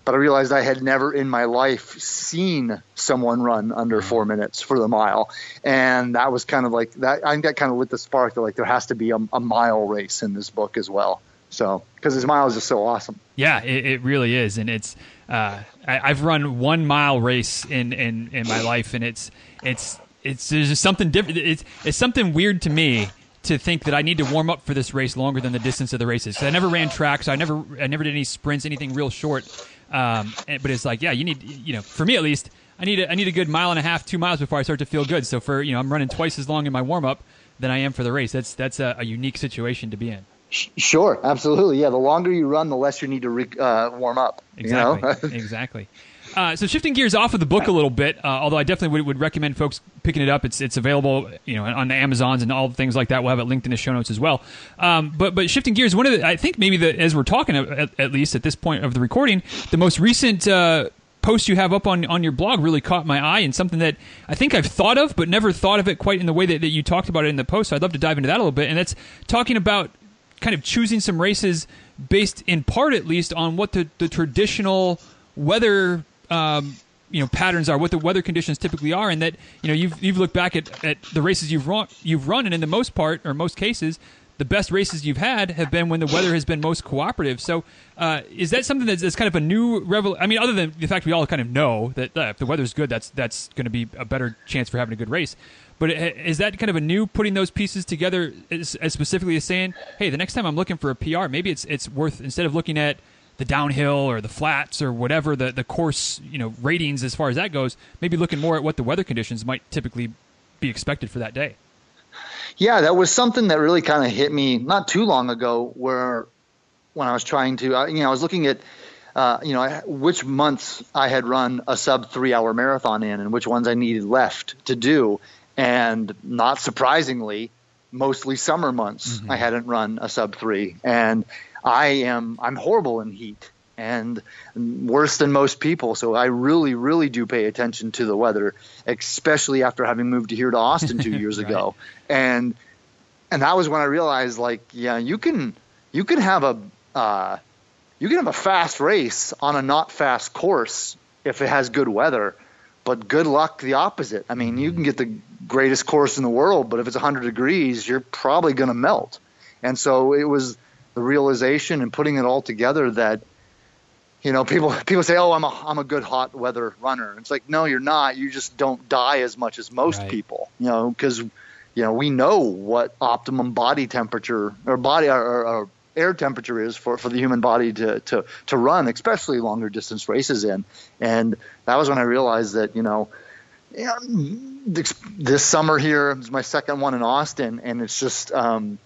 but I realized I had never in my life seen someone run under four minutes for the mile. And that was kind of like that. I think that kind of lit the spark that like there has to be a, a mile race in this book as well. So, because this mile is just so awesome. Yeah, it, it really is. And it's, uh, I, I've run one mile race in, in, in my life, and it's, it's, it's, there's just something different. It's, it's something weird to me to think that I need to warm up for this race longer than the distance of the races. So I never ran track, so I never, I never did any sprints, anything real short. Um, and, but it's like, yeah, you need, you know, for me at least, I need a, I need a good mile and a half, two miles before I start to feel good. So for, you know, I'm running twice as long in my warm up than I am for the race. That's, that's a, a unique situation to be in. Sure, absolutely. Yeah, the longer you run, the less you need to re- uh, warm up. Exactly, you know? exactly. Uh, so shifting gears off of the book a little bit, uh, although I definitely would, would recommend folks picking it up. It's it's available, you know, on the Amazons and all things like that. We'll have it linked in the show notes as well. Um, but but shifting gears, one of the, I think maybe the, as we're talking at, at least at this point of the recording, the most recent uh, post you have up on, on your blog really caught my eye, and something that I think I've thought of but never thought of it quite in the way that, that you talked about it in the post. So I'd love to dive into that a little bit, and that's talking about kind of choosing some races based in part at least on what the, the traditional weather um, you know patterns are, what the weather conditions typically are, and that you know you've you've looked back at, at the races you've run you've run and in the most part or most cases the best races you've had have been when the weather has been most cooperative. So uh, is that something that's, that's kind of a new revel? I mean, other than the fact we all kind of know that uh, if the weather's good, that's that's going to be a better chance for having a good race. But is that kind of a new putting those pieces together as, as specifically as saying, hey, the next time I'm looking for a P R, maybe it's it's worth, instead of looking at the downhill or the flats or whatever the, the course, you know, ratings as far as that goes, maybe looking more at what the weather conditions might typically be expected for that day. Yeah, that was something that really kind of hit me not too long ago, where when I was trying to, uh, you know, I was looking at, uh, you know, which months I had run a sub three hour marathon in and which ones I needed left to do. And not surprisingly, mostly summer months, mm-hmm. I hadn't run a sub three. And I am, I'm horrible in heat and worse than most people. So I really, really do pay attention to the weather, especially after having moved here to Austin two years right. ago. And, and that was when I realized, like, yeah, you can, you can have a, uh, you can have a fast race on a not fast course if it has good weather. But good luck the opposite. I mean, you can get the greatest course in the world, but if it's one hundred degrees, you're probably going to melt. And so it was the realization and putting it all together that, you know, people people say, oh, I'm a, I'm a good hot weather runner. It's like, no, you're not. You just don't die as much as most right. people, you know, because, you know, we know what optimum body temperature or body or, or, or air temperature is for, for the human body to, to, to run, especially longer distance races in. And that was when I realized that, you know, you know this, this summer here is my second one in Austin. And it's just, um,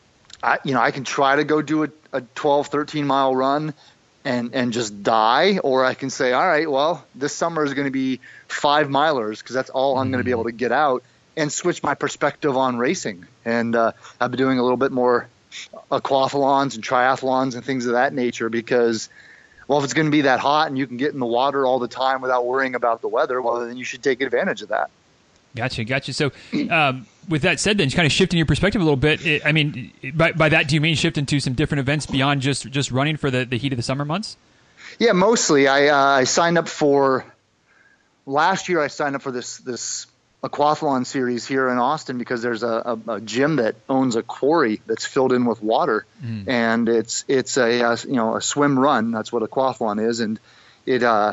I, you know, I can try to go do a, a twelve, thirteen mile run and, and just die. Or I can say, all right, well, this summer is going to be five milers because that's all I'm going to be able to get out, and switch my perspective on racing. And uh, I've been doing a little bit more aquathlons and triathlons and things of that nature because, well, if it's going to be that hot and you can get in the water all the time without worrying about the weather, well, then you should take advantage of that. Gotcha, gotcha. So um, with that said, then, kind of shifting your perspective a little bit, it, I mean, by, by that, do you mean shifting to some different events beyond just, just running for the, the heat of the summer months? Yeah, mostly. I, uh, I signed up for, last year I signed up for this this aquathlon series here in Austin because there's a, a, a gym that owns a quarry that's filled in with water, mm. and it's it's a, a you know a swim run. That's what aquathlon is, and it uh,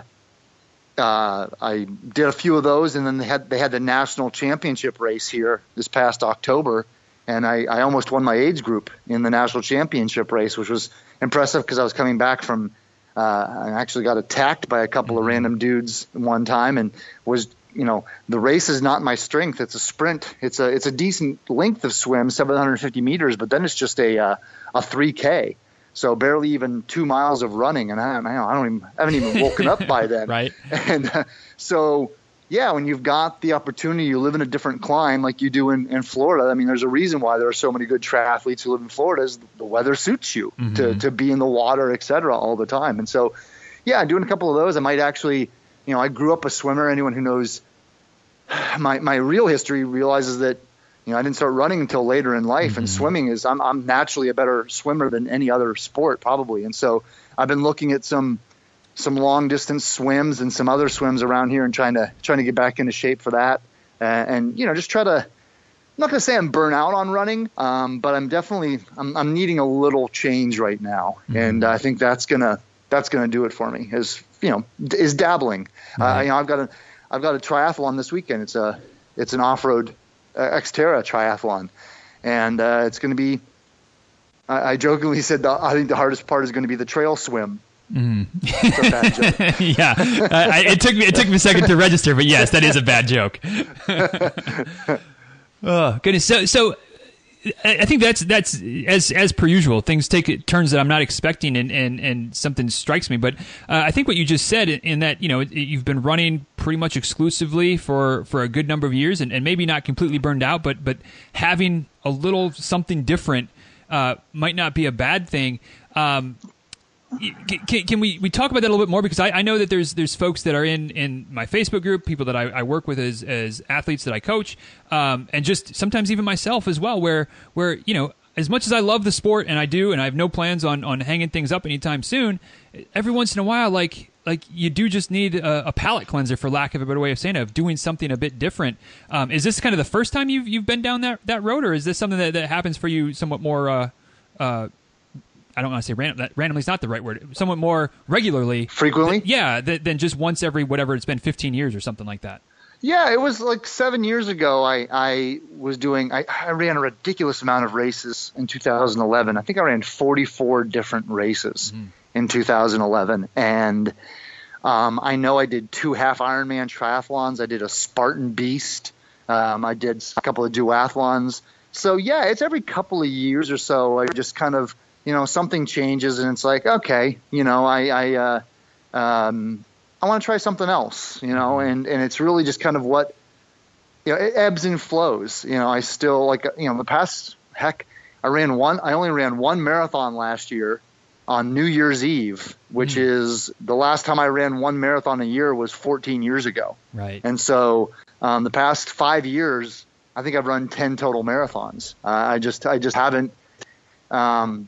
uh, I did a few of those, and then they had they had the national championship race here this past October, and I, I almost won my age group in the national championship race, which was impressive because I was coming back from uh, I actually got attacked by a couple mm. of random dudes one time and was. You know, the race is not my strength. It's a sprint. It's a it's a decent length of swim, seven hundred fifty meters, but then it's just a uh, a three K. So barely even two miles of running, and I, I don't even I haven't even woken up by then. Right. And uh, so yeah, when you've got the opportunity, you live in a different climate like you do in, in Florida. I mean, there's a reason why there are so many good triathletes who live in Florida. Is the weather suits you mm-hmm. to to be in the water, et cetera, all the time. And so yeah, doing a couple of those, I might actually. You know, I grew up a swimmer. Anyone who knows my my real history realizes that, you know, I didn't start running until later in life, mm-hmm. and swimming is I'm I'm naturally a better swimmer than any other sport probably. And so I've been looking at some some long distance swims and some other swims around here, and trying to trying to get back into shape for that. Uh, and you know, just try to. I'm not gonna say I'm burnt out on running, um, but I'm definitely I'm, I'm needing a little change right now, mm-hmm. and I think that's gonna that's gonna do it for me. Is you know is dabbling. Mm-hmm. Uh, you know, I've got a I've got a triathlon this weekend. It's a it's an off road uh, Xterra triathlon, and uh, it's going to be. I, I jokingly said the, I think the hardest part is going to be the trail swim. Mm. It's a bad joke. Yeah, uh, I, it took me it took me a second to register, but yes, that is a bad joke. Oh goodness! So so. I think that's that's as as per usual. Things take turns that I'm not expecting, and, and, and something strikes me. But uh, I think what you just said, in, in that you know you've been running pretty much exclusively for, for a good number of years, and, and maybe not completely burned out, but but having a little something different uh, might not be a bad thing. Um, Can, can we, we talk about that a little bit more? Because I, I know that there's there's folks that are in, in my Facebook group, people that I, I work with as as athletes that I coach, um, and just sometimes even myself as well, where where you know as much as I love the sport, and I do, and I have no plans on, on hanging things up anytime soon, every once in a while, like like you do just need a, a palate cleanser, for lack of a better way of saying it, of doing something a bit different. Um, is this kind of the first time you've you've been down that, that road, or is this something that, that happens for you somewhat more? Uh, uh, I don't want to say random. That randomly is not the right word. Somewhat more regularly, frequently. Th- yeah, th- than just once every whatever it's been, fifteen years or something like that. Yeah, it was like seven years ago. I I was doing. I, I ran a ridiculous amount of races in two thousand eleven. I think I ran forty-four different races mm-hmm. in two thousand eleven, and um, I know I did two half Ironman triathlons. I did a Spartan Beast. Um, I did a couple of duathlons. So yeah, it's every couple of years or so. I just kind of. You know, something changes, and it's like, okay, you know, I, I, uh, um, I want to try something else, you know, and, and it's really just kind of what, you know, it ebbs and flows. You know, I still like, you know, the past, heck, I ran one, I only ran one marathon last year on New Year's Eve, which mm. is the last time I ran one marathon a year was fourteen years ago. Right. And so, um, the past five years, I think I've run ten total marathons. Uh, I just, I just haven't, um,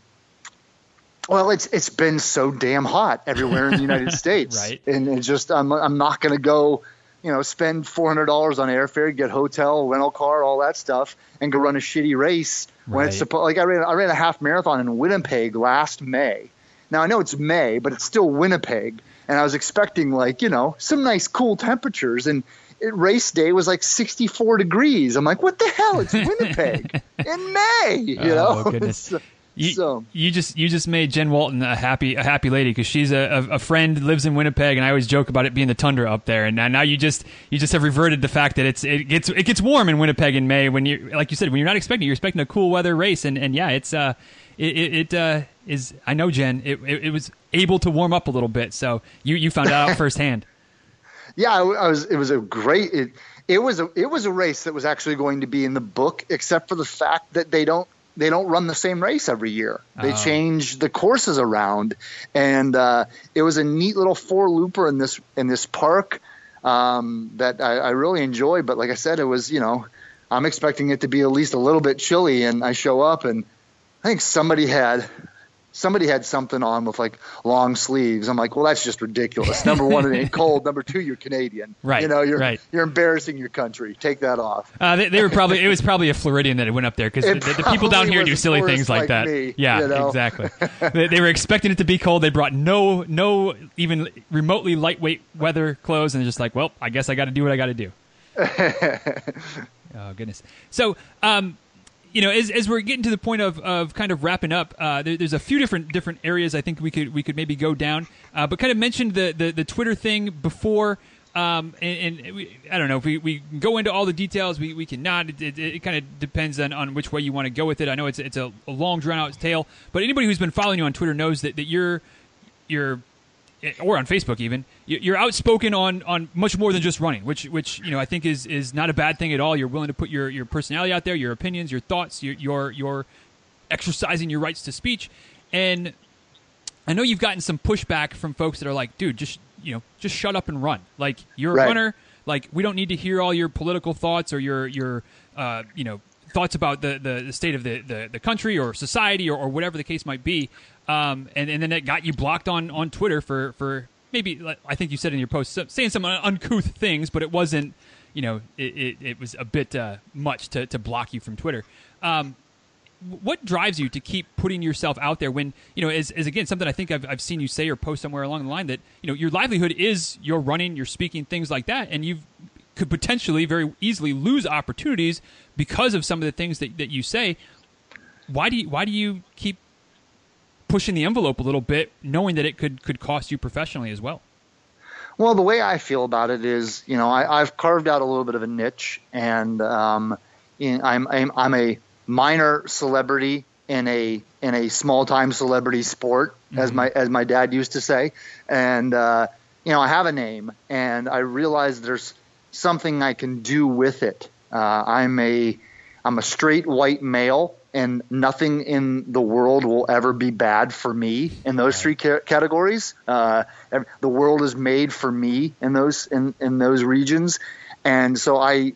Well, it's it's been so damn hot everywhere in the United States, right? And it's just I'm I'm not going to go, you know, spend four hundred dollars on airfare, get hotel, rental car, all that stuff, and go run a shitty race when right. it's supposed. Like I ran I ran a half marathon in Winnipeg last May. Now I know it's May, but it's still Winnipeg, and I was expecting like you know some nice cool temperatures, and it, race day was like sixty-four degrees. I'm like, what the hell? It's Winnipeg in May, you oh, know. Goodness. You, so. you just you just made Jen Walton a happy a happy lady, because she's a, a, a friend, lives in Winnipeg, and I always joke about it being the tundra up there. And now, now you just you just have reverted the fact that it's it gets it gets warm in Winnipeg in May when you like you said when you're not expecting you're expecting a cool weather race, and, and yeah it's uh it it, it uh, is I know Jen it, it it was able to warm up a little bit, so you, you found out firsthand. Yeah, I, I was it was a great it, it was a it was a race that was actually going to be in the book, except for the fact that they don't. They don't run the same race every year. They oh. change the courses around, and uh, it was a neat little four looper in this in this park um, that I, I really enjoyed. But like I said, it was you know I'm expecting it to be at least a little bit chilly, and I show up and I think somebody had somebody had something on with like long sleeves. I'm like, well, that's just ridiculous. Number one, it ain't cold. Number two, you're Canadian. Right. You know, you're right. you're embarrassing your country. Take that off. Uh, they, they were probably it was probably a Floridian that went up there, because the, the people down here do silly things like, like that. Me, yeah, you know? Exactly. they, they were expecting it to be cold. They brought no no even remotely lightweight weather clothes, and they're just like, well, I guess I got to do what I got to do. Oh goodness. So. um You know, as as we're getting to the point of, of kind of wrapping up, uh, there, there's a few different different areas I think we could we could maybe go down. Uh, but kind of mentioned the, the, the Twitter thing before, um, and, and we, I don't know if we, we go into all the details. We we cannot. It, it, it kind of depends on, on which way you want to go with it. I know it's it's a, a long drawn out tale, but anybody who's been following you on Twitter knows that, that you're you're or on Facebook even, you're outspoken on, on much more than just running, which which you know I think is, is not a bad thing at all. You're willing to put your, your personality out there, your opinions, your thoughts, your, your your exercising your rights to speech. And I know you've gotten some pushback from folks that are like, dude, just you know, just shut up and run. Like you're a right. runner. Like we don't need to hear all your political thoughts or your your uh, you know thoughts about the, the, the state of the, the, the country or society or, or whatever the case might be. Um, and, and then it got you blocked on, on Twitter for, for maybe like, I think you said in your post saying some uncouth things, but it wasn't, you know, it, it, it was a bit uh, much to, to block you from Twitter. Um, what drives you to keep putting yourself out there when, you know, as, as again, something I think I've, I've seen you say or post somewhere along the line that, you know, your livelihood is your running, your speaking, things like that, and you could potentially very easily lose opportunities because of some of the things that, that you say. Why do you, why do you keep pushing the envelope a little bit, knowing that it could, could cost you professionally as well? Well, the way I feel about it is, you know, I, I've carved out a little bit of a niche, and um, in, I'm, I'm I'm a minor celebrity in a in a small time celebrity sport, mm-hmm. as my as my dad used to say, and uh, you know, I have a name, and I realize there's something I can do with it. Uh, I'm a I'm a straight white male, and nothing in the world will ever be bad for me in those three ca- categories. Uh, the world is made for me in those in, in those regions, and so I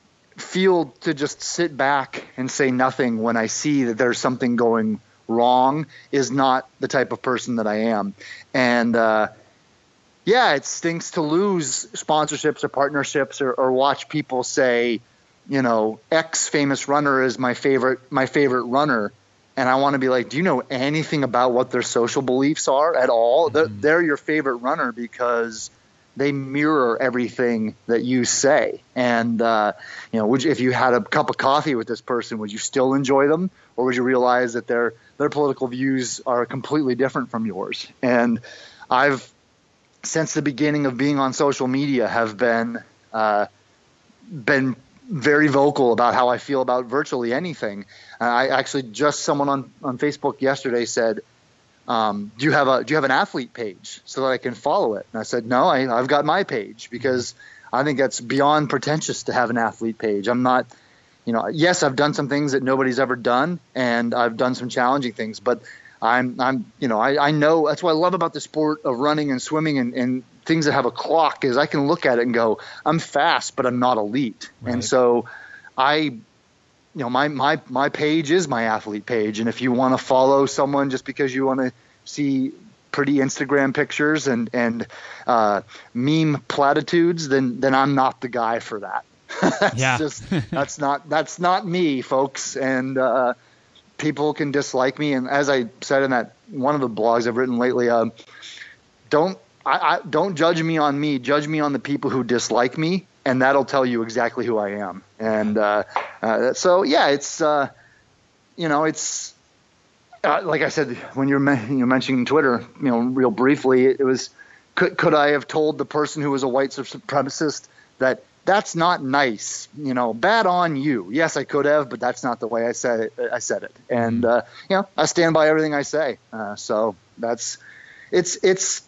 feel to just sit back and say nothing when I see that there's something going wrong is not the type of person that I am. And uh, yeah, it stinks to lose sponsorships or partnerships or, or watch people say, you know, X famous runner is my favorite, my favorite runner. And I want to be like, do you know anything about what their social beliefs are at all? Mm-hmm. They're, they're your favorite runner because they mirror everything that you say. And, uh, you know, would you, if you had a cup of coffee with this person, would you still enjoy them? Or would you realize that their, their political views are completely different from yours? And I've, since the beginning of being on social media, have been, uh, been very vocal about how I feel about virtually anything. Uh, I actually just someone on, on Facebook yesterday said, um, do you have a, do you have an athlete page so that I can follow it? And I said, no, I, I've got my page because I think that's beyond pretentious to have an athlete page. I'm not, you know, yes, I've done some things that nobody's ever done, and I've done some challenging things, but I'm, I'm, you know, I, I know that's what I love about the sport of running and swimming and, and things that have a clock is I can look at it and go, I'm fast, but I'm not elite. Right. And so I, you know, my, my, my page is my athlete page. And if you want to follow someone just because you want to see pretty Instagram pictures and, and, uh, meme platitudes, then, then I'm not the guy for that. that's yeah. just, that's not, that's not me, folks. And, uh, people can dislike me. And as I said in that, one of the blogs I've written lately, um, don't, I, I don't judge me on me, judge me on the people who dislike me, and that'll tell you exactly who I am. And uh, uh, so, yeah, it's, uh, you know, it's, uh, like I said, when you're, me- you're mentioning Twitter, you know, real briefly, it was, could, could I have told the person who was a white supremacist that that's not nice, you know, bad on you? Yes, I could have, but that's not the way I said it. I said it. And, uh, you know, I stand by everything I say. Uh, so that's, it's, it's,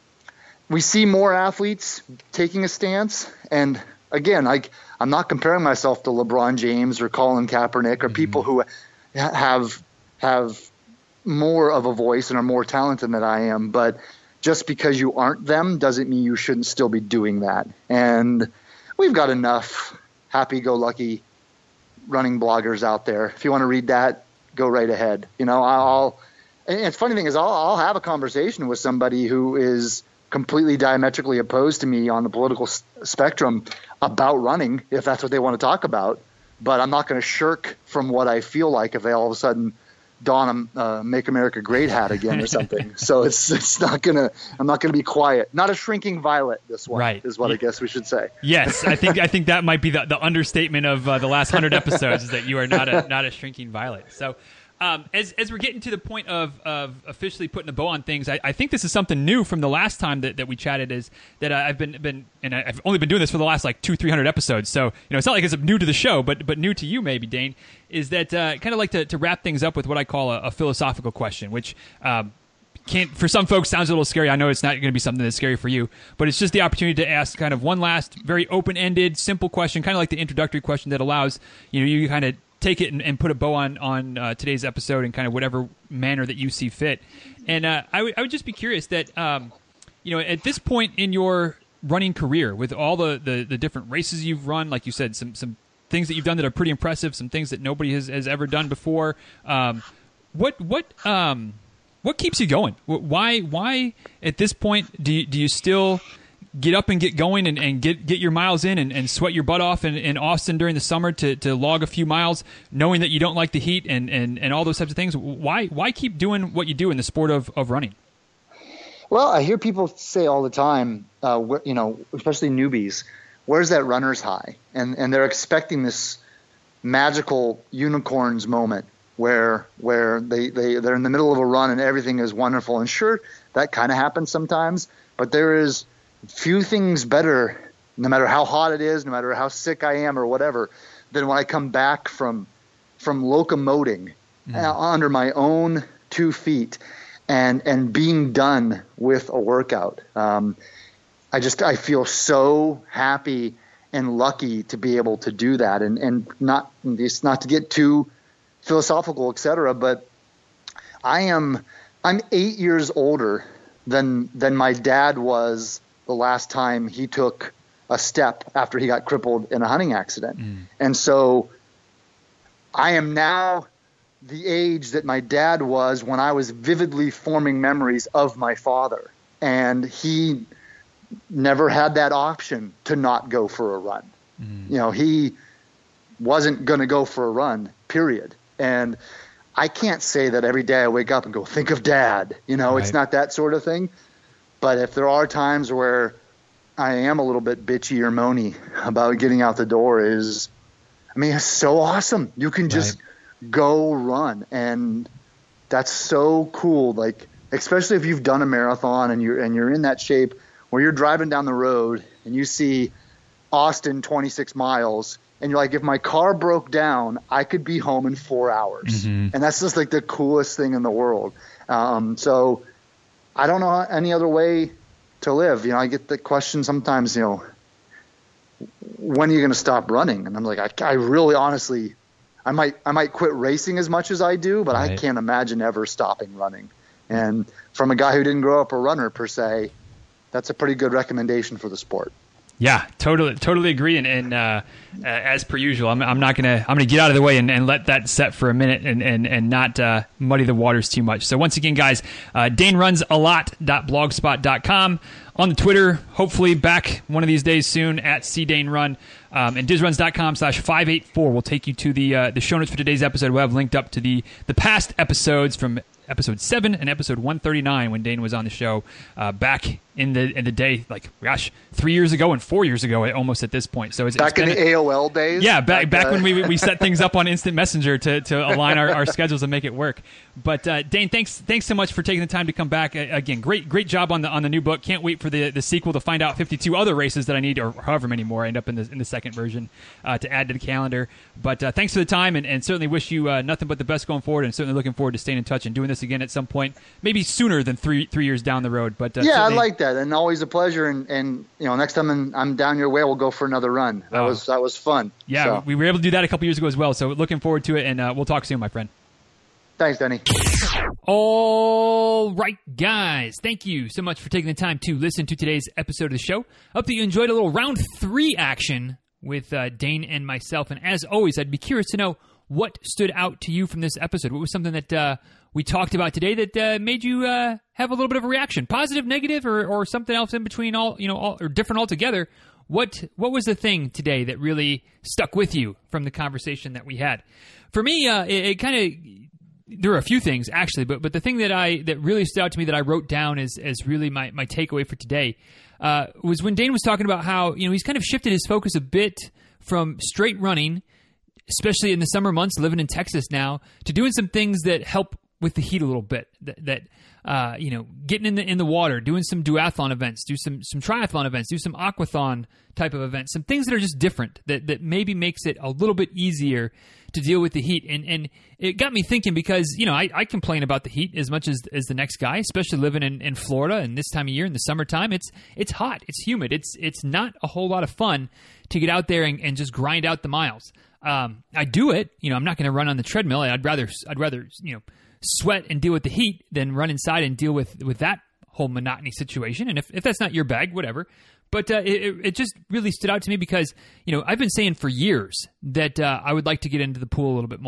we see more athletes taking a stance. And again, I, I'm not comparing myself to LeBron James or Colin Kaepernick or mm-hmm. people who have, have more of a voice and are more talented than I am. But just because you aren't them doesn't mean you shouldn't still be doing that. And we've got enough happy-go-lucky running bloggers out there. If you want to read that, go right ahead. You know, I'll, and the funny thing is I'll, I'll have a conversation with somebody who is completely diametrically opposed to me on the political s- spectrum about running, if that's what they want to talk about. But I'm not going to shirk from what I feel like if they all of a sudden don a uh, Make America Great hat again or something. So it's it's not going to, I'm not going to be quiet. Not a shrinking violet, this one, right. is what yeah. I guess we should say. Yes, I think I think that might be the, the understatement of uh, the last hundred episodes is that you are not a not a shrinking violet. So um, as as we're getting to the point of, of officially putting a bow on things, I, I think this is something new from the last time that, that we chatted. Is that I've been been and I've only been doing this for the last like two three hundred episodes. So you know it's not like it's new to the show, but but new to you maybe, Dane. Is that uh, kind of like to, to wrap things up with what I call a, a philosophical question, which um, can't for some folks sounds a little scary. I know it's not going to be something that's scary for you, but it's just the opportunity to ask kind of one last very open-ended, simple question, kind of like the introductory question that allows you know you kind of take it and, and put a bow on on uh, today's episode in kind of whatever manner that you see fit. And uh, I, w- I would just be curious that um, you know at this point in your running career, with all the, the, the different races you've run, like you said, some some things that you've done that are pretty impressive, some things that nobody has, has ever done before. Um, what what um, what keeps you going? Why why at this point do you, do you still get up and get going and, and get get your miles in and, and sweat your butt off in, in Austin during the summer to, to log a few miles, knowing that you don't like the heat and, and, and all those types of things? Why why keep doing what you do in the sport of, of running? Well, I hear people say all the time, uh, you know, especially newbies, where's that runner's high? And and they're expecting this magical unicorns moment where where they, they, they're in the middle of a run and everything is wonderful. And sure, that kind of happens sometimes, but there is few things better, no matter how hot it is, no matter how sick I am or whatever, than when I come back from from locomoting mm. uh, under my own two feet and and being done with a workout. Um, I just I feel so happy and lucky to be able to do that, and and not it's not to get too philosophical, et cetera, but I am I'm eight years older than than my dad was the last time he took a step after he got crippled in a hunting accident. Mm. And so I am now the age that my dad was when I was vividly forming memories of my father. And he never had that option to not go for a run. Mm. You know, he wasn't going to go for a run, period. And I can't say that every day I wake up and go, think of dad. You know, right. It's not that sort of thing. But if there are times where I am a little bit bitchy or moany about getting out the door, is, I mean, it's so awesome. You can just right. go run, and that's so cool. Like, especially if you've done a marathon and you're and you're in that shape where you're driving down the road and you see Austin twenty-six miles, and you're like, if my car broke down, I could be home in four hours, mm-hmm. and that's just like the coolest thing in the world. Um, so. I don't know any other way to live. You know, I get the question sometimes, you know, when are you going to stop running? And I'm like, I, I really honestly, I might, I might quit racing as much as I do, but right. I can't imagine ever stopping running. And from a guy who didn't grow up a runner per se, that's a pretty good recommendation for the sport. Yeah, totally, totally agree. And, and uh, uh, as per usual, I'm, I'm not gonna, I'm gonna get out of the way and, and let that set for a minute and and and not uh, muddy the waters too much. So once again, guys, uh, Dane runs a lot dot blogspot dot com. On the Twitter, hopefully back one of these days soon at C Dane Run, um, and dizruns dot com slash five eight four will take you to the uh, the show notes for today's episode. We'll have linked up to the the past episodes from episode seven and episode one thirty-nine when Dane was on the show uh, back in the in the day, like, gosh, three years ago and four years ago almost at this point. So it's back it's in the A O L days. Yeah, back like, back uh... when we we set things up on Instant Messenger to, to align our, our schedules and make it work. But uh, Dane, thanks thanks so much for taking the time to come back. Uh, again, great great job on the on the new book. Can't wait for the the sequel to find out fifty-two other races that I need, or however many more I end up in the in the second version uh, to add to the calendar. But uh, thanks for the time, and, and certainly wish you uh, nothing but the best going forward. And certainly looking forward to staying in touch and doing this again at some point, maybe sooner than three three years down the road. But uh, yeah, I like that, and always a pleasure. And, and you know, next time I'm, I'm down your way, we'll go for another run. That oh. was that was fun. Yeah, so. we were able to do that a couple years ago as well. So looking forward to it, and uh, we'll talk soon, my friend. Thanks, Denny. All right, guys. Thank you so much for taking the time to listen to today's episode of the show. Hope that you enjoyed a little round three action with uh, Dane and myself. And as always, I'd be curious to know what stood out to you from this episode. What was something that uh, we talked about today that uh, made you uh, have a little bit of a reaction, positive, negative, or, or something else in between, all you know, all, or different altogether? What what was the thing today that really stuck with you from the conversation that we had? For me, uh, it, it kind of there are a few things actually, but but the thing that I that really stood out to me that I wrote down as as really my my takeaway for today uh, was when Dane was talking about how, you know, he's kind of shifted his focus a bit from straight running, especially in the summer months, living in Texas now, to doing some things that help with the heat a little bit. That, that uh, you know, getting in the in the water, doing some duathlon events, do some some triathlon events, do some aquathon type of events, some things that are just different. That that maybe makes it a little bit easier to deal with the heat. And and it got me thinking because, you know, I, I complain about the heat as much as as the next guy, especially living in, in Florida and this time of year in the summertime. It's it's hot, it's humid, it's it's not a whole lot of fun to get out there and, and just grind out the miles. Um, I do it, you know. I'm not going to run on the treadmill. I'd rather I'd rather you know sweat and deal with the heat than run inside and deal with with that whole monotony situation. And if, if that's not your bag, whatever. But uh, it, it just really stood out to me because, you know, I've been saying for years that uh, I would like to get into the pool a little bit more.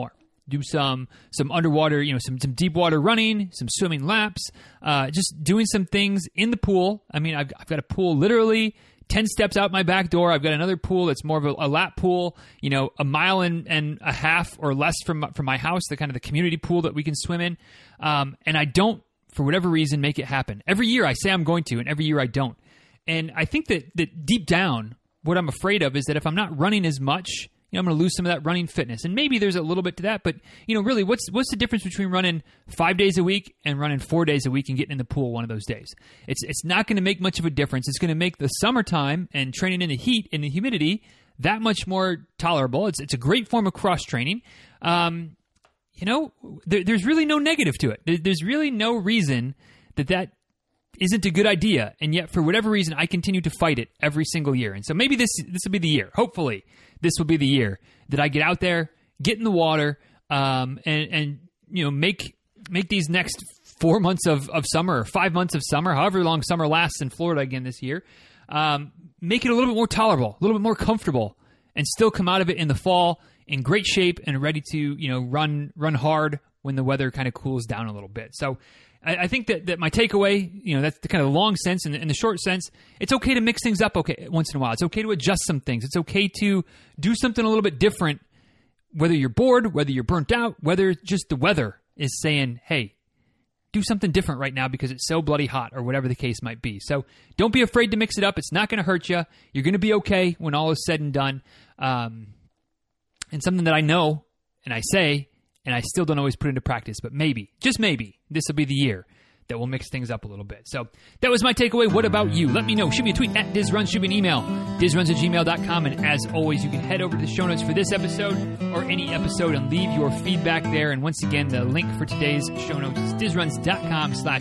do some some underwater, you know, some some deep water running, some swimming laps, uh, just doing some things in the pool. I mean, I've, I've got a pool literally ten steps out my back door. I've got another pool that's more of a, a lap pool, you know, a mile and, and a half or less from from my house, the kind of the community pool that we can swim in. Um, and I don't, for whatever reason, make it happen. Every year I say I'm going to, and every year I don't. And I think that, that deep down, what I'm afraid of is that if I'm not running as much, you know, I'm going to lose some of that running fitness. And maybe there's a little bit to that, but, you know, really, what's what's the difference between running five days a week and running four days a week and getting in the pool one of those days? It's it's not going to make much of a difference. It's going to make the summertime and training in the heat and the humidity that much more tolerable. It's it's a great form of cross-training. Um, you know, there, there's really no negative to it. There, there's really no reason that that isn't a good idea. And yet, for whatever reason, I continue to fight it every single year. And so maybe this this will be the year. Hopefully, this will be the year that I get out there, get in the water, um, and and you know make make these next four months of, of summer or five months of summer, however long summer lasts in Florida again this year, um, make it a little bit more tolerable, a little bit more comfortable, and still come out of it in the fall in great shape and ready to you know run run hard when the weather kind of cools down a little bit. So I think that, that my takeaway, you know, that's the kind of long sense and in the short sense, it's okay to mix things up okay once in a while. It's okay to adjust some things. It's okay to do something a little bit different, whether you're bored, whether you're burnt out, whether just the weather is saying, hey, do something different right now because it's so bloody hot or whatever the case might be. So don't be afraid to mix it up. It's not going to hurt you. You're going to be okay when all is said and done. Um, and something that I know and I say, and I still don't always put into practice, but maybe, just maybe, this will be the year that will mix things up a little bit. So that was my takeaway. What about you? Let me know. Shoot me a tweet at DizRuns. Shoot me an email, dizruns at gmail dot com. And as always, you can head over to the show notes for this episode or any episode and leave your feedback there. And once again, the link for today's show notes is dizruns.com slash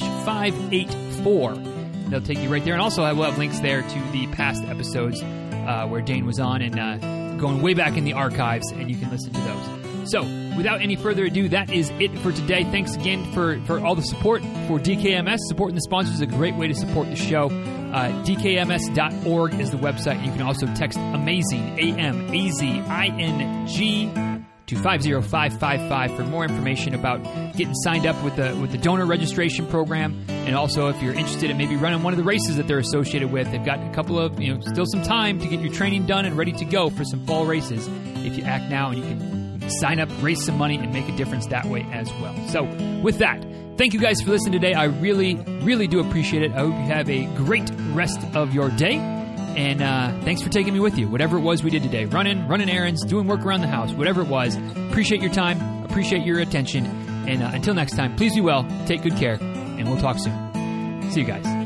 584. They'll take you right there. And also, I will have links there to the past episodes uh, where Dane was on and uh, going way back in the archives, and you can listen to those. So, without any further ado, that is it for today. Thanks again for, for all the support for D K M S. Supporting the sponsors is a great way to support the show. Uh, D K M S dot org is the website. You can also text AMAZING, A M A Z I N G, to five zero five five five for more information about getting signed up with the with the donor registration program. And also, if you're interested in maybe running one of the races that they're associated with, they've got a couple of, you know, still some time to get your training done and ready to go for some fall races. If you act now, and you can sign up, raise some money, and make a difference that way as well. So with that, thank you guys for listening today. I really, really do appreciate it. I hope you have a great rest of your day. And uh, thanks for taking me with you. Whatever it was we did today, running, running errands, doing work around the house, whatever it was, appreciate your time, appreciate your attention. And uh, until next time, please be well, take good care, and we'll talk soon. See you guys.